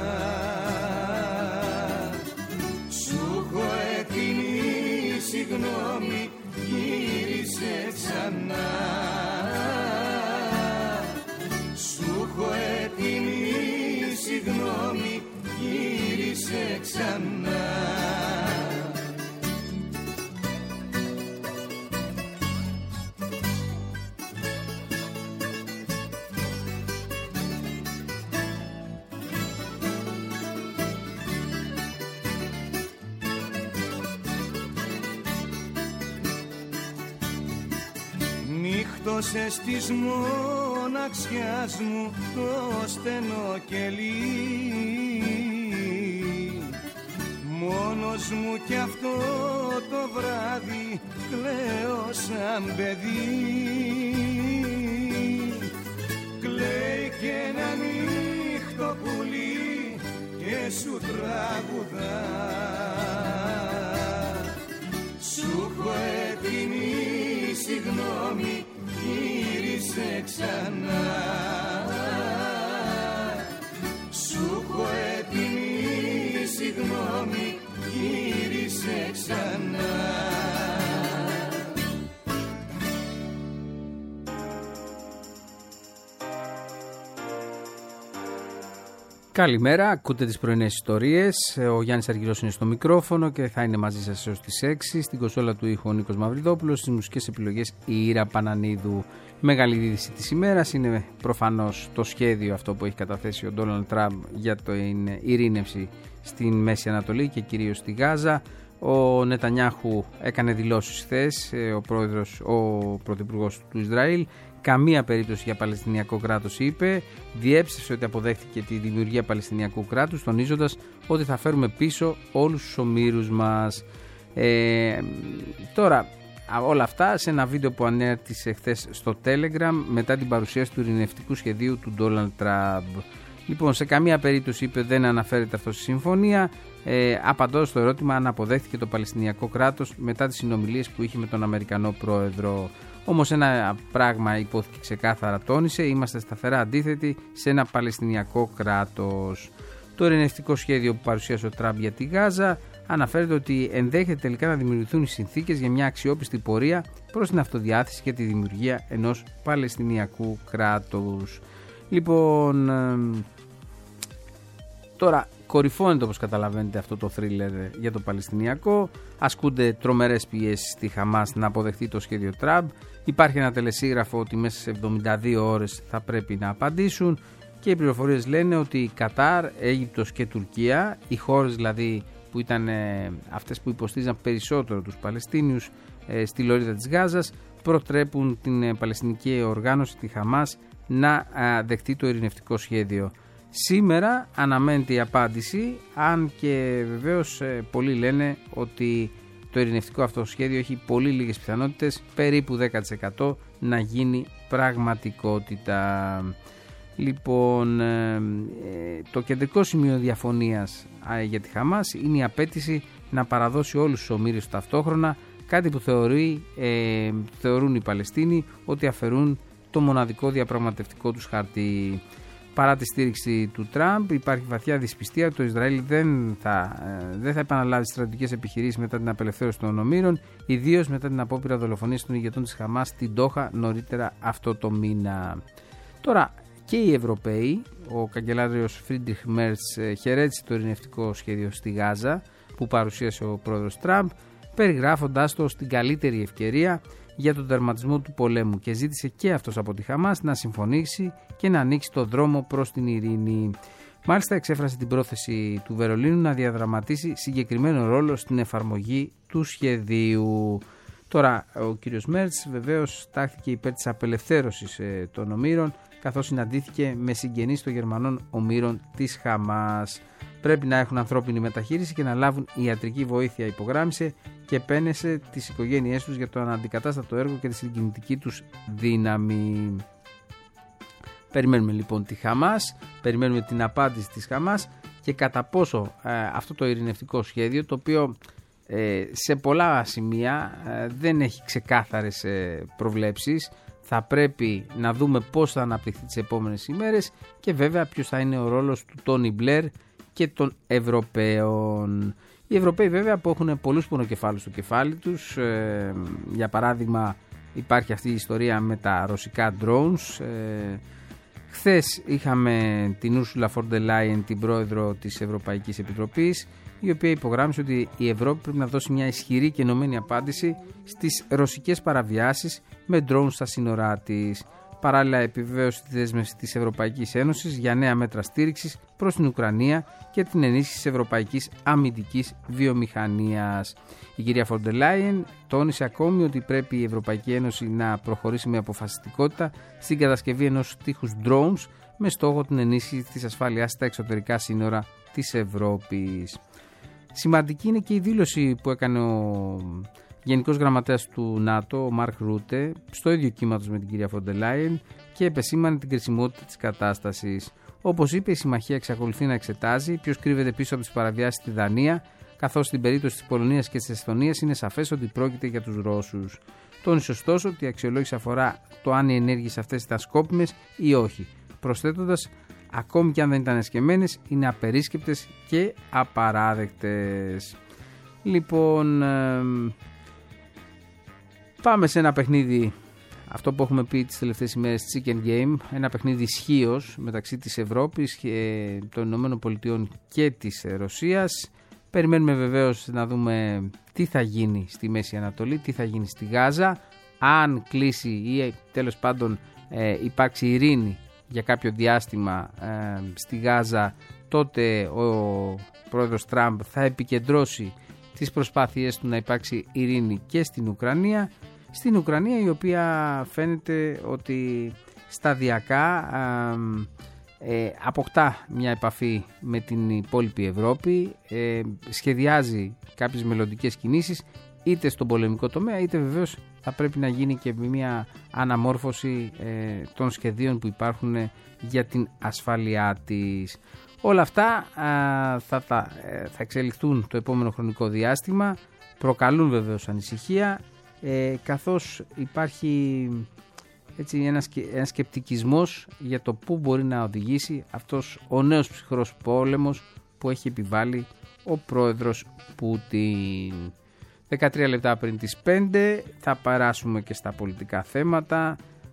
Σου έχω έτοιμη συγγνώμη, γύρισε ξανά. Σου έχω έτοιμη δώσες της μοναξιάς μου το στενό κελί. Μόνος μου κι αυτό το βράδυ κλαίω σαν παιδί. Κλαίει και ένα νύχτο πουλί και σου τραγουδά. Σου έχω έτοιμη συγγνώμη, γύρισε ξανά. Σου έχω έτοιμη συγγνώμη, γύρισε ξανά. Καλημέρα, ακούτε τις πρωινές ιστορίες. Ο Γιάννης Αργυρός είναι στο μικρόφωνο και θα είναι μαζί σας έως τις έξι. Στην κονσόλα του ήχου ο Νίκος Μαυριδόπουλος, στις μουσικές επιλογές η Ήρα Πανανίδου. Η μεγάλη είδηση της ημέρας είναι προφανώς το σχέδιο αυτό που έχει καταθέσει ο Ντόναλντ Τραμπ για την ειρήνευση στην Μέση Ανατολή και κυρίως στη Γάζα. Ο Νετανιάχου έκανε δηλώσεις χθες, ο, πρόεδρος, ο πρωθυπουργός του Ισραήλ. Καμία περίπτωση για Παλαιστινιακό κράτος, είπε. Διέψευσε ότι αποδέχτηκε τη δημιουργία Παλαιστινιακού κράτους, τονίζοντας ότι θα φέρουμε πίσω όλους τους ομήρους μας. Ε, τώρα, όλα αυτά σε ένα βίντεο που ανέρτησε χθες στο Telegram μετά την παρουσίαση του ειρηνευτικού σχεδίου του Ντόναλντ Τραμπ. Λοιπόν, σε καμία περίπτωση, είπε, δεν αναφέρεται αυτό στη συμφωνία. Ε, απαντώ στο ερώτημα αν αποδέχτηκε το Παλαιστινιακό κράτος μετά τις συνομιλίες που είχε με τον Αμερικανό πρόεδρο. Όμως ένα πράγμα υπόθηκε ξεκάθαρα, τόνισε, είμαστε σταθερά αντίθετοι σε ένα Παλαιστινιακό κράτος. Το ειρηνευτικό σχέδιο που παρουσίασε ο Τραμπ για τη Γάζα αναφέρεται ότι ενδέχεται τελικά να δημιουργηθούν οι συνθήκες για μια αξιόπιστη πορεία προς την αυτοδιάθεση και τη δημιουργία ενός Παλαιστινιακού κράτους. Λοιπόν, τώρα κορυφώνεται, όπως καταλαβαίνετε, αυτό το θρίλερ για το Παλαιστινιακό. Ασκούνται τρομερές πιέσεις στη Χαμάς να αποδεχτεί το σχέδιο Τραμπ. Υπάρχει ένα τελεσίγραφο ότι μέσα σε εβδομήντα δύο ώρες θα πρέπει να απαντήσουν και οι πληροφορίες λένε ότι η Κατάρ, Αίγυπτος και Τουρκία, οι χώρες δηλαδή που ήταν ε, αυτές που υποστήριζαν περισσότερο τους Παλαιστίνιους ε, στη λωρίδα της Γάζας, προτρέπουν την ε, Παλαιστινική οργάνωση, τη Χαμάς, να ε, δεχτεί το ειρηνευτικό σχέδιο. Σήμερα αναμένεται η απάντηση, αν και βεβαίως ε, πολλοί λένε ότι το ειρηνευτικό αυτό σχέδιο έχει πολύ λίγες πιθανότητες, περίπου δέκα τοις εκατό, να γίνει πραγματικότητα. Λοιπόν, ε, το κεντρικό σημείο διαφωνίας ε, για τη Χαμάς είναι η απέτηση να παραδώσει όλους τους ομήρους ταυτόχρονα, κάτι που θεωρεί, ε, θεωρούν οι Παλαιστίνοι ότι αφαιρούν το μοναδικό διαπραγματευτικό τους χαρτί. Παρά τη στήριξη του Τραμπ, υπάρχει βαθιά δυσπιστία ότι το Ισραήλ δεν θα, ε, δεν θα επαναλάβει στρατιωτικές επιχειρήσεις μετά την απελευθέρωση των ομήρων, ιδίως μετά την απόπειρα δολοφονίας των ηγετών της Χαμάς στην Ντόχα νωρίτερα αυτό το μήνα. Τώρα, και οι Ευρωπαίοι, ο καγκελάριος Φρίντριχ Μέρτς ε, χαιρέτησε το ειρηνευτικό σχέδιο στη Γάζα που παρουσίασε ο πρόεδρος Τραμπ, περιγράφοντάς το στην καλύτερη ευκαιρία για τον τερματισμό του πολέμου και ζήτησε και αυτός από τη Χαμάς να συμφωνήσει και να ανοίξει το δρόμο προς την ειρήνη. Μάλιστα εξέφρασε την πρόθεση του Βερολίνου να διαδραματίσει συγκεκριμένο ρόλο στην εφαρμογή του σχεδίου. Τώρα ο κύριος Μέρτς βεβαίως τάχθηκε υπέρ της απελευθέρωσης ε, των ομήρων, καθώς συναντήθηκε με συγγενείς των Γερμανών ομήρων της Χαμάς. Πρέπει να έχουν ανθρώπινη μεταχείριση και να λάβουν ιατρική βοήθεια, υπογράμμισε, και επένεσε τις οικογένειές τους για το αναντικατάστατο έργο και τη συγκινητική τους δύναμη. Περιμένουμε λοιπόν τη Χαμάς, περιμένουμε την απάντηση της Χαμάς και κατά πόσο ε, αυτό το ειρηνευτικό σχέδιο, το οποίο ε, σε πολλά σημεία ε, δεν έχει ξεκάθαρες ε, προβλέψεις, θα πρέπει να δούμε πώς θα αναπτυχθεί τις επόμενες ημέρες και βέβαια ποιος θα είναι ο ρόλος του Τόνι Μπλερ και των Ευρωπαίων. Οι Ευρωπαίοι βέβαια που έχουν πολλούς πονοκεφάλους στο κεφάλι τους, ε, για παράδειγμα υπάρχει αυτή η ιστορία με τα ρωσικά drones. Ε, χθες είχαμε την Ursula von der Leyen, την πρόεδρο της Ευρωπαϊκής Επιτροπής, η οποία υπογράμμισε ότι η Ευρώπη πρέπει να δώσει μια ισχυρή και ενωμένη απάντηση στις ρωσικές παραβιάσεις με drones στα σύνορά της. Παράλληλα, επιβεβαίωσε τη δέσμευση της Ευρωπαϊκής Ένωσης για νέα μέτρα στήριξης προς την Ουκρανία και την ενίσχυση της ευρωπαϊκής αμυντικής βιομηχανίας. Η κυρία Φοντερ Λάιεν τόνισε ακόμη ότι πρέπει η Ευρωπαϊκή Ένωση να προχωρήσει με αποφασιστικότητα στην κατασκευή ενός τείχους drones με στόχο την ενίσχυση της ασφάλειας στα εξωτερικά σύνορα της Ευρώπης. Σημαντική είναι και η δήλωση που έκανε ο Γενικός Γραμματέας του ΝΑΤΟ, ο Μαρκ Ρούτε, στο ίδιο κύματος με την κυρία Φοντερ Λάιεν και επεσήμανε την κρισιμότητα της κατάστασης. Όπως είπε, η συμμαχία εξακολουθεί να εξετάζει ποιος κρύβεται πίσω από τις παραβιάσεις στη Δανία, καθώς στην περίπτωση της Πολωνίας και της Εσθονίας είναι σαφές ότι πρόκειται για τους Ρώσους. Τόνισε ωστόσο ότι η αξιολόγηση αφορά το αν οι ενέργειες αυτές ήταν σκόπιμες ή όχι, προσθέτοντας, ακόμη και αν δεν ήταν εσκεμμένες, είναι απερίσκεπτες και απαράδεκτες. Λοιπόν, ε, πάμε σε ένα παιχνίδι, αυτό που έχουμε πει τις τελευταίες ημέρες, Chicken Game, ένα παιχνίδι ισχύος μεταξύ της Ευρώπης και των Ηνωμένων Πολιτειών και της Ρωσίας. Περιμένουμε βεβαίως να δούμε τι θα γίνει στη Μέση Ανατολή, τι θα γίνει στη Γάζα, αν κλείσει ή τέλος πάντων ε, υπάρξει ειρήνη για κάποιο διάστημα ε, στη Γάζα, τότε ο πρόεδρος Τραμπ θα επικεντρώσει τις προσπάθειές του να υπάρξει ειρήνη και στην Ουκρανία. Στην Ουκρανία, η οποία φαίνεται ότι σταδιακά ε, ε, αποκτά μια επαφή με την υπόλοιπη Ευρώπη, ε, σχεδιάζει κάποιες μελλοντικές κινήσεις είτε στον πολεμικό τομέα, είτε βεβαίως θα πρέπει να γίνει και μια αναμόρφωση ε, των σχεδίων που υπάρχουν για την ασφάλειά της. Όλα αυτά α, θα, θα, θα εξελιχθούν το επόμενο χρονικό διάστημα, προκαλούν βεβαίως ανησυχία, ε, καθώς υπάρχει έτσι, ένας, ένας σκεπτικισμός για το πού μπορεί να οδηγήσει αυτός ο νέος ψυχρός πόλεμος που έχει επιβάλει ο πρόεδρος Πούτιν. δεκατρία λεπτά πριν τις πέντε θα περάσουμε και στα πολιτικά θέματα.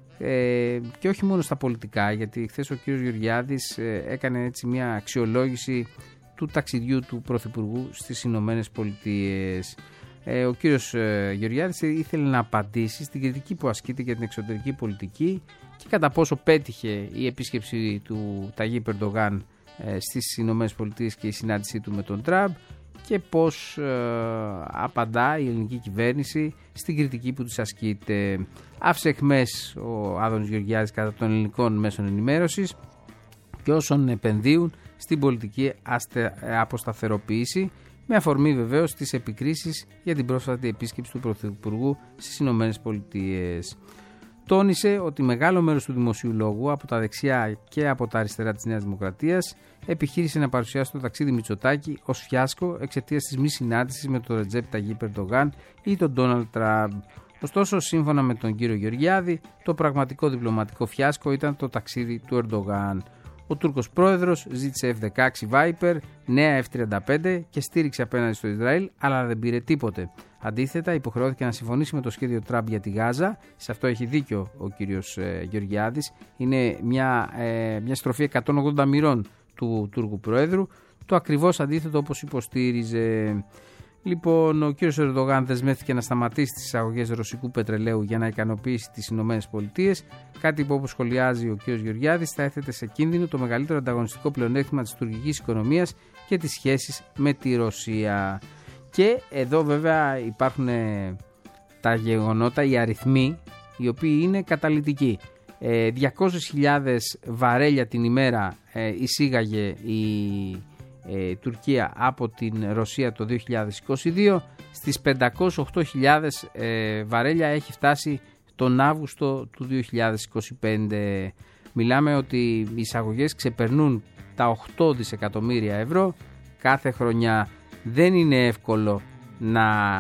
Ε, και όχι μόνο στα πολιτικά, γιατί χθες ο κύριος Γεωργιάδης ε, έκανε έτσι μια αξιολόγηση του ταξιδιού του Πρωθυπουργού στις Ηνωμένες Πολιτείες. Ε, ο κύριος ε, Γεωργιάδης ήθελε να απαντήσει στην κριτική που ασκείται για την εξωτερική πολιτική και κατά πόσο πέτυχε η επίσκεψη του Ταγίπ Ερντογάν ε, στις Ηνωμένες Πολιτείες και η συνάντησή του με τον Τραμπ και πώς ε, απαντά η ελληνική κυβέρνηση στην κριτική που τους ασκείται. Άφησε εχμές ο Άδωνης Γεωργιάδης κατά των ελληνικών μέσων ενημέρωσης και όσων επενδύουν στην πολιτική αποσταθεροποίηση, με αφορμή βεβαίως τις επικρίσεις για την πρόσφατη επίσκεψη του Πρωθυπουργού στις Ηνωμένες Πολιτείες. Τόνισε ότι μεγάλο μέρος του δημοσίου λόγου από τα δεξιά και από τα αριστερά της Νέας Δημοκρατίας επιχείρησε να παρουσιάσει το ταξίδι Μητσοτάκη ως φιάσκο εξαιτίας της μη συνάντησης με τον Ρετζέπ Ταγίπ Ερντογάν ή τον Ντόναλντ Τραμπ. Ωστόσο, σύμφωνα με τον κύριο Γεωργιάδη, το πραγματικό διπλωματικό φιάσκο ήταν το ταξίδι του Ερντογάν. Ο Τούρκος πρόεδρος ζήτησε εφ δεκαέξι Viper, νέα εφ τριάντα πέντε και στήριξε απέναντι στο Ισραήλ, αλλά δεν πήρε τίποτε. Αντίθετα, υποχρεώθηκε να συμφωνήσει με το σχέδιο Τραμπ για τη Γάζα. Σε αυτό έχει δίκιο ο κύριος ε, Γεωργιάδης. Είναι μια, ε, μια στροφή εκατόν ογδόντα μοιρών του Τούρκου Προέδρου. Το ακριβώς αντίθετο όπως υποστήριζε. Λοιπόν, ο κύριος Ερντογάν δεσμεύτηκε να σταματήσει τις εισαγωγές ρωσικού πετρελαίου για να ικανοποιήσει τις Ηνωμένες Πολιτείες. Κάτι που, όπως σχολιάζει ο κύριος Γεωργιάδης, θα έθετε σε κίνδυνο το μεγαλύτερο ανταγωνιστικό πλεονέκτημα της τουρκικής οικονομίας και τις σχέσεις με τη Ρωσία. Και εδώ βέβαια υπάρχουν τα γεγονότα, οι αριθμοί, οι οποίοι είναι καταλυτικοί. Ε, διακόσιες χιλιάδες βαρέλια την ημέρα ε, εισήγαγε η ε, Τουρκία από την Ρωσία το δύο χιλιάδες είκοσι δύο. Στις πεντακόσιες οκτώ χιλιάδες ε, βαρέλια έχει φτάσει τον Αύγουστο του δύο χιλιάδες είκοσι πέντε. Μιλάμε ότι οι εισαγωγές ξεπερνούν τα οκτώ δισεκατομμύρια ευρώ κάθε χρονιά. Δεν είναι εύκολο να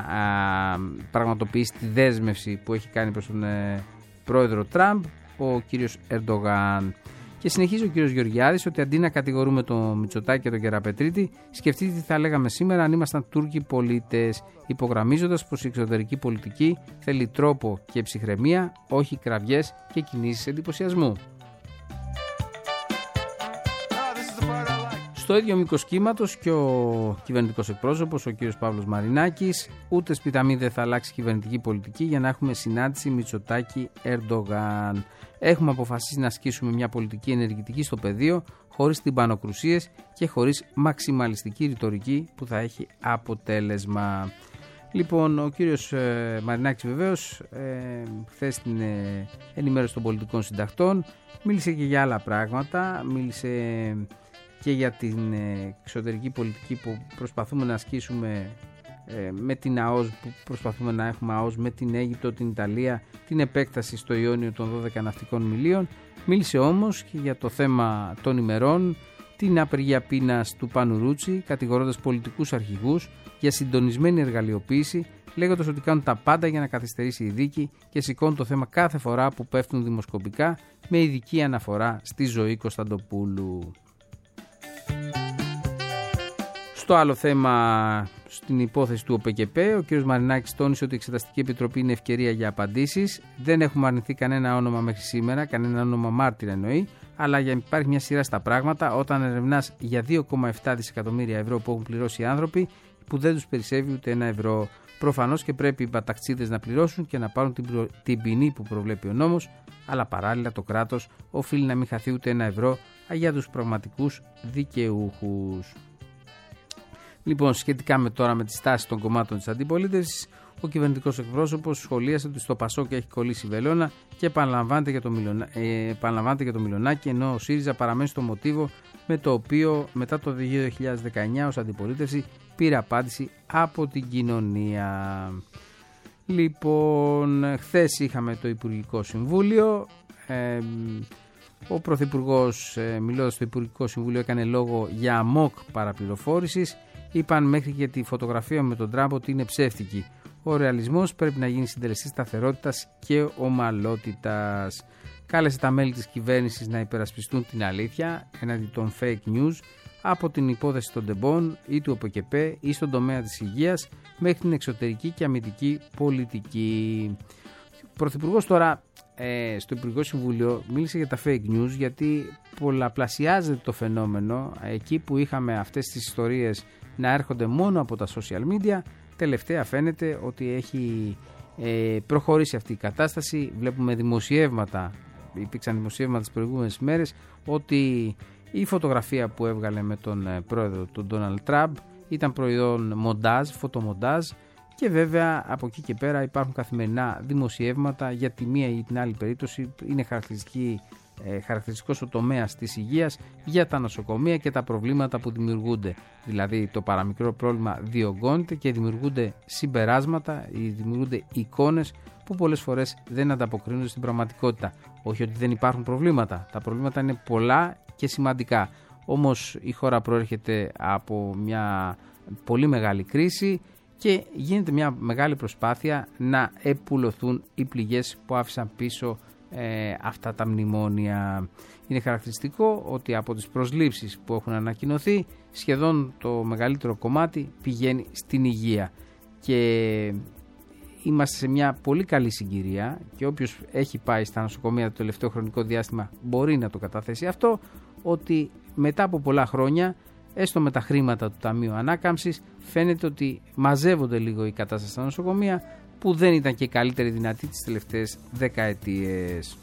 α, πραγματοποιήσει τη δέσμευση που έχει κάνει προς τον ε, πρόεδρο Τραμπ ο κύριος Ερντογάν. Και συνεχίζει ο κύριος Γεωργιάδης ότι αντί να κατηγορούμε τον Μητσοτάκη και τον Κεραπετρίτη, σκεφτείτε τι θα λέγαμε σήμερα αν ήμασταν Τούρκοι πολίτες, υπογραμμίζοντας πως η εξωτερική πολιτική θέλει τρόπο και ψυχραιμία, όχι κραυγές και κινήσεις εντυπωσιασμού. Στο ίδιο μήκος κύματος και ο κυβερνητικός εκπρόσωπος, ο κύριος Παύλος Μαρινάκης, ούτε σπιταμή δεν θα αλλάξει κυβερνητική πολιτική για να έχουμε συνάντηση Μητσοτάκη-Ερντογάν. Έχουμε αποφασίσει να ασκήσουμε μια πολιτική ενεργητική στο πεδίο, χωρίς τυμπανοκρουσίες και χωρίς μαξιμαλιστική ρητορική που θα έχει αποτέλεσμα. Λοιπόν, ο κύριος ε, Μαρινάκης βεβαίως ε, χθες στην ε, ενημέρωση των πολιτικών συντακτών μίλησε και για άλλα πράγματα, μίλησε και για την ε, εξωτερική πολιτική που προσπαθούμε να ασκήσουμε ε, με την ΑΟΣ, που προσπαθούμε να έχουμε ΑΟΣ με την Αίγυπτο, την Ιταλία, την επέκταση στο Ιόνιο των δώδεκα ναυτικών μιλίων. Μίλησε όμως και για το θέμα των ημερών, την απεργία πείνας του Πανουρούτσι, κατηγορώντας πολιτικούς αρχηγούς για συντονισμένη εργαλειοποίηση, λέγοντας ότι κάνουν τα πάντα για να καθυστερήσει η δίκη και σηκώνουν το θέμα κάθε φορά που πέφτουν δημοσκοπικά, με ειδική αναφορά στη ζωή Κωνσταντοπούλου. Στο άλλο θέμα, στην υπόθεση του ΟΠΕΚΕΠ, ο κ. Μαρινάκης τόνισε ότι η Εξεταστική Επιτροπή είναι ευκαιρία για απαντήσεις. Δεν έχουμε αρνηθεί κανένα όνομα μέχρι σήμερα, κανένα όνομα μάρτυρα εννοεί, αλλά για υπάρχει μια σειρά στα πράγματα όταν ερευνάς για δύο κόμμα επτά δισεκατομμύρια ευρώ που έχουν πληρώσει οι άνθρωποι που δεν τους περισσεύει ούτε ένα ευρώ. Προφανώς και πρέπει οι παταξίδες να πληρώσουν και να πάρουν την, προ... την ποινή που προβλέπει ο νόμος, αλλά παράλληλα το κράτος οφείλει να μην χαθεί ούτε ένα ευρώ για τους πραγματικούς δικαιούχους. Λοιπόν, σχετικά με τώρα με τη στάση των κομμάτων της αντιπολίτευσης, ο κυβερνητικός εκπρόσωπος σχολίασε ότι στο Πασόκ έχει κολλήσει βελόνα και επαναλαμβάνεται για το, Μιλωνα... ε, επαναλαμβάνεται για το Μιλονάκι, ενώ ο ΣΥΡΙΖΑ παραμένει στο μοτίβο με το οποίο μετά το δύο χιλιάδες δεκαεννιά ως αντιπολίτευση πήρε απάντηση από την κοινωνία. Λοιπόν, χθες είχαμε το Υπουργικό Συμβούλιο. Ε, ο Πρωθυπουργός, ε, μιλώντας στο Υπουργικό Συμβούλιο, έκανε λόγο για αμόκ παραπληροφόρησης. Είπαν μέχρι και τη φωτογραφία με τον Τραμπ ότι είναι ψεύτικη. Ο ρεαλισμός πρέπει να γίνει συντελεστής σταθερότητας και ομαλότητας. Κάλεσε τα μέλη της κυβέρνησης να υπερασπιστούν την αλήθεια έναντι των fake news, από την υπόθεση των τεμπών ή του ΟΠΕΚΕΠ ή στον τομέα της υγείας μέχρι την εξωτερική και αμυντική πολιτική. Ο Πρωθυπουργός τώρα ε, στο Υπουργικό Συμβούλιο μίλησε για τα fake news, γιατί πολλαπλασιάζεται το φαινόμενο. Εκεί που είχαμε αυτές τις ιστορίες να έρχονται μόνο από τα social media, τελευταία φαίνεται ότι έχει ε, προχωρήσει αυτή η κατάσταση. Βλέπουμε δημοσιεύματα, υπήρξαν δημοσιεύματα τις προηγούμενες μέρες, ότι η φωτογραφία που έβγαλε με τον ε, πρόεδρο του Ντόναλντ Τραμπ ήταν προϊόν μοντάζ, φωτομοντάζ, και βέβαια από εκεί και πέρα υπάρχουν καθημερινά δημοσιεύματα για τη μία ή την άλλη περίπτωση. Είναι χαρακτηριστική Ε, χαρακτηριστικός ο τομέας της υγείας για τα νοσοκομεία και τα προβλήματα που δημιουργούνται. Δηλαδή το παραμικρό πρόβλημα διωγγώνεται και δημιουργούνται συμπεράσματα ή δημιουργούνται εικόνες που πολλές φορές δεν ανταποκρίνονται στην πραγματικότητα. Όχι ότι δεν υπάρχουν προβλήματα, τα προβλήματα είναι πολλά και σημαντικά. Όμως η χώρα προέρχεται από μια πολύ μεγάλη κρίση και γίνεται μια μεγάλη προσπάθεια να επουλωθούν οι πληγές που άφησαν πίσω Ε, αυτά τα μνημόνια. Είναι χαρακτηριστικό ότι από τις προσλήψεις που έχουν ανακοινωθεί, σχεδόν το μεγαλύτερο κομμάτι πηγαίνει στην υγεία, και είμαστε σε μια πολύ καλή συγκυρία και όποιος έχει πάει στα νοσοκομεία το τελευταίο χρονικό διάστημα μπορεί να το καταθέσει αυτό, ότι μετά από πολλά χρόνια, έστω με τα χρήματα του Ταμείου Ανάκαμψης, φαίνεται ότι μαζεύονται λίγο η κατάσταση στα νοσοκομεία, που δεν ήταν και καλύτερη δυνατή τις τελευταίες δεκαετίες.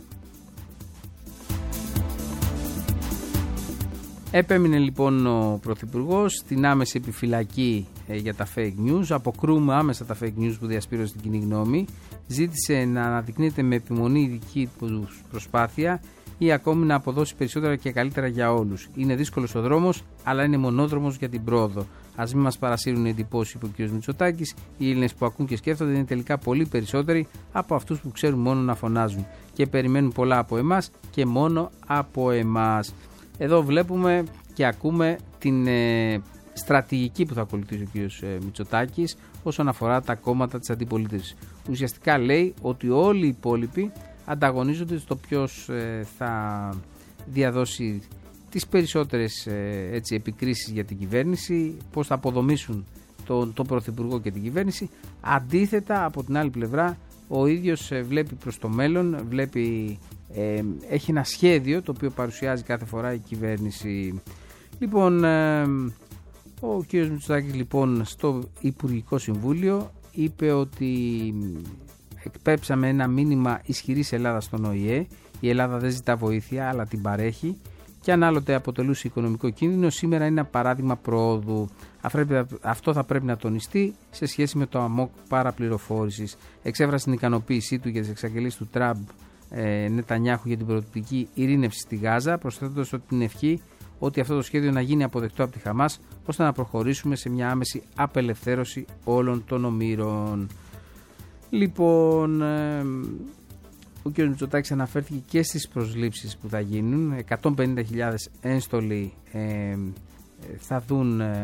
Επέμεινε λοιπόν ο Πρωθυπουργός στην άμεση επιφυλακή ε, για τα fake news. Αποκρούμε άμεσα τα fake news που διασπείρουν στην κοινή γνώμη. Ζήτησε να αναδεικνύεται με επιμονή η δική του προσπάθεια ή ακόμη να αποδώσει περισσότερα και καλύτερα για όλους. Είναι δύσκολος ο δρόμος, αλλά είναι μονόδρομος για την πρόοδο. Ας μην μας παρασύρουν οι εντυπώσεις, είπε ο κ. Μητσοτάκης. Οι Έλληνες που ακούν και σκέφτονται είναι τελικά πολύ περισσότεροι από αυτούς που ξέρουν μόνο να φωνάζουν και περιμένουν πολλά από εμάς και μόνο από εμάς. Εδώ βλέπουμε και ακούμε την ε, στρατηγική που θα ακολουθήσει ο κ. Μητσοτάκης όσον αφορά τα κόμματα της αντιπολίτευσης. Ουσιαστικά λέει ότι όλοι οι υπόλοιποι ανταγωνίζονται στο ποιος ε, θα διαδώσει τις περισσότερες ε, έτσι, επικρίσεις για την κυβέρνηση, πώς θα αποδομήσουν τον, τον Πρωθυπουργό και την κυβέρνηση. Αντίθετα, από την άλλη πλευρά, ο ίδιος ε, βλέπει προς το μέλλον, βλέπει, ε, έχει ένα σχέδιο το οποίο παρουσιάζει κάθε φορά η κυβέρνηση. Λοιπόν, ε, ο κ. Μητσοτάκης λοιπόν στο Υπουργικό Συμβούλιο είπε ότι εκπέψαμε ένα μήνυμα ισχυρής Ελλάδας στον Ο Η Ε. Η Ελλάδα δεν ζητά βοήθεια, αλλά την παρέχει, και αν άλλοτε αποτελούσε οικονομικό κίνδυνο, σήμερα είναι ένα παράδειγμα προόδου. Αυτό θα πρέπει να τονιστεί σε σχέση με το αμόκ παραπληροφόρησης. Εξέφρασε την ικανοποίησή του για τις εξαγγελίες του Τραμπ ε, Νετανιάχου για την προοπτική ειρήνευση στη Γάζα, προσθέτοντας την ευχή ότι αυτό το σχέδιο να γίνει αποδεκτό από τη Χαμάς, ώστε να προχωρήσουμε σε μια άμεση απελευθέρωση όλων των ομήρων. Λοιπόν, ε, ο κ. Μητσοτάκης αναφέρθηκε και στις προσλήψεις που θα γίνουν. εκατόν πενήντα χιλιάδες ένστολοι ε, θα δουν, ε,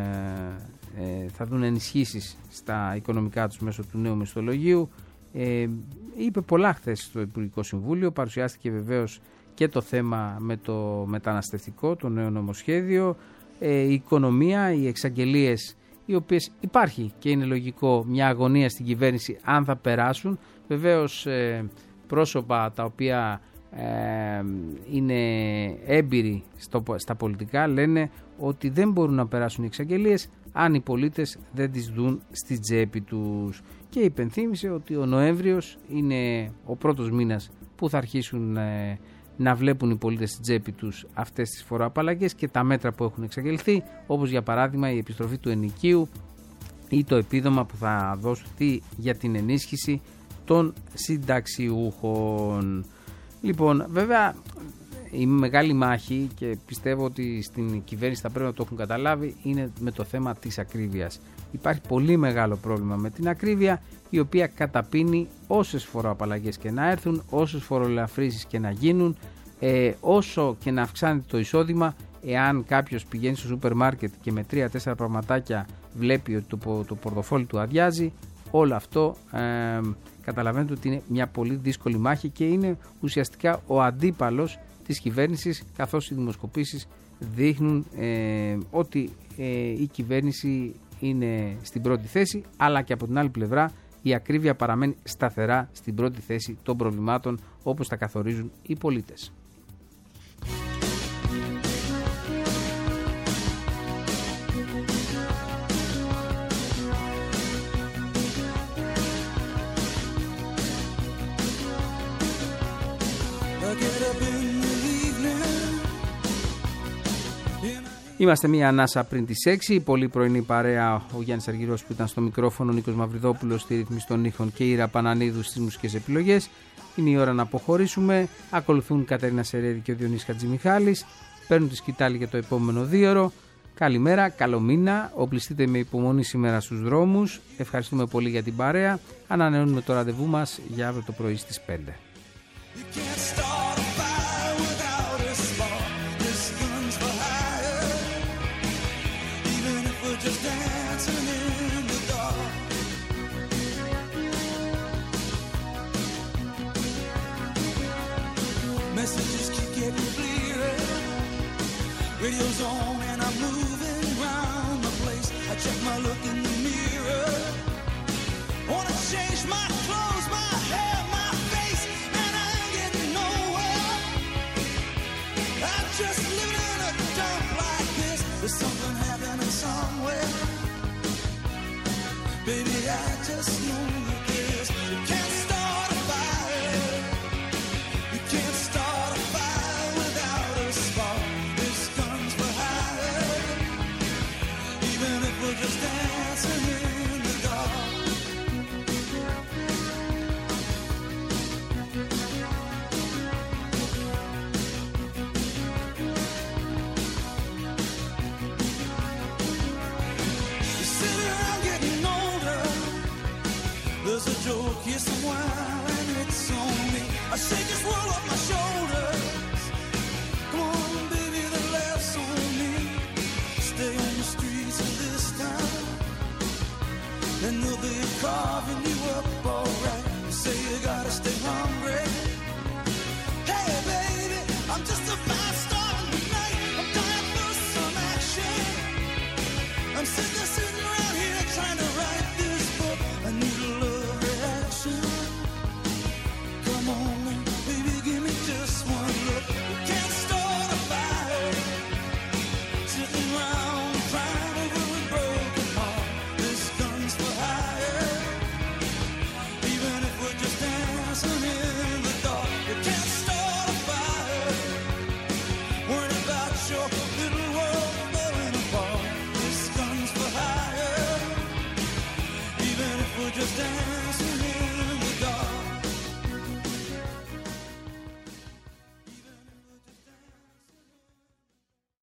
θα δουν ενισχύσεις στα οικονομικά τους μέσω του νέου μισθολογίου. Ε, είπε πολλά χθες στο Υπουργικό Συμβούλιο. Παρουσιάστηκε βεβαίως και το θέμα με το μεταναστευτικό, το νέο νομοσχέδιο, ε, η οικονομία, οι εξαγγελίες, οι οποίες υπάρχει και είναι λογικό μια αγωνία στην κυβέρνηση αν θα περάσουν. Βεβαίως ε, πρόσωπα τα οποία ε, είναι έμπειροι στο, στα πολιτικά λένε ότι δεν μπορούν να περάσουν οι εξαγγελίες αν οι πολίτες δεν τις δουν στη τσέπη τους. Και υπενθύμησε ότι ο Νοέμβριος είναι ο πρώτος μήνας που θα αρχίσουν ε, να βλέπουν οι πολίτες στην τσέπη τους αυτές τις φοροαπαλλαγές και τα μέτρα που έχουν εξαγγελθεί, όπως για παράδειγμα η επιστροφή του ενοικίου ή το επίδομα που θα δοθεί για την ενίσχυση των συνταξιούχων. Λοιπόν, βέβαια η μεγάλη μάχη, και πιστεύω ότι στην κυβέρνηση θα πρέπει να το έχουν καταλάβει, είναι με το θέμα της ακρίβειας. Υπάρχει πολύ μεγάλο πρόβλημα με την ακρίβεια, η οποία καταπίνει όσες φοροαπαλλαγές και να έρθουν, όσες φοροελαφρύσεις και να γίνουν, ε, όσο και να αυξάνεται το εισόδημα. Εάν κάποιος πηγαίνει στο σούπερ μάρκετ και με τρία τέσσερα πραγματάκια βλέπει ότι το, το πορτοφόλι του αδειάζει, όλο αυτό ε, καταλαβαίνετε ότι είναι μια πολύ δύσκολη μάχη και είναι ουσιαστικά ο αντίπαλος της κυβέρνησης, καθώς οι δημοσκοπήσεις δείχνουν ε, ότι ε, η κυβέρνηση είναι στην πρώτη θέση, αλλά και από την άλλη πλευρά η ακρίβεια παραμένει σταθερά στην πρώτη θέση των προβλημάτων, όπως τα καθορίζουν οι πολίτες. Είμαστε μία ανάσα πριν τις έξι, η πολύ πρωινή παρέα, ο Γιάννης Αργυρός που ήταν στο μικρόφωνο, ο Νίκος Μαυριδόπουλος στη ρύθμιση των ήχων και η Ήρα Πανανίδου στις μουσικές επιλογές. Είναι η ώρα να αποχωρήσουμε. Ακολουθούν Κατερίνα Σερέδη και ο Διονύσης Χατζημιχάλης. Παίρνουν τη σκητάλη για το επόμενο δίωρο. Καλημέρα, καλό μήνα. Οπλιστείτε με υπομονή σήμερα στους δρόμους. Ευχαριστούμε πολύ για την παρέα. Ανανεώνουμε το ραντεβού μας για αύριο το πρωί στις πέντε. Messages keep getting clearer. Radio's on and I'm moving around the place. I check my look in the mirror. Wanna change my clothes, my hair, my face, and I ain't getting nowhere. I'm just living in a dump like this. There's something happening somewhere. Baby, I just know that this. You can't start a fire. You can't start a fire without a spark. This gun's for hire. Even if we're just dancing in the dark. You sit around getting older. There's a joke here somewhere and it's on me. I shake this world off my shoulders. Come on, baby, the laughs on me. Stay on the streets of this town, and they'll be carving you up alright. You say you gotta stay hungry. Hey, baby, I'm just a fast star in the night. I'm dying for some action. I'm sick of sitting around here trying to write this book. I need a love reaction. Come on, baby. just dancing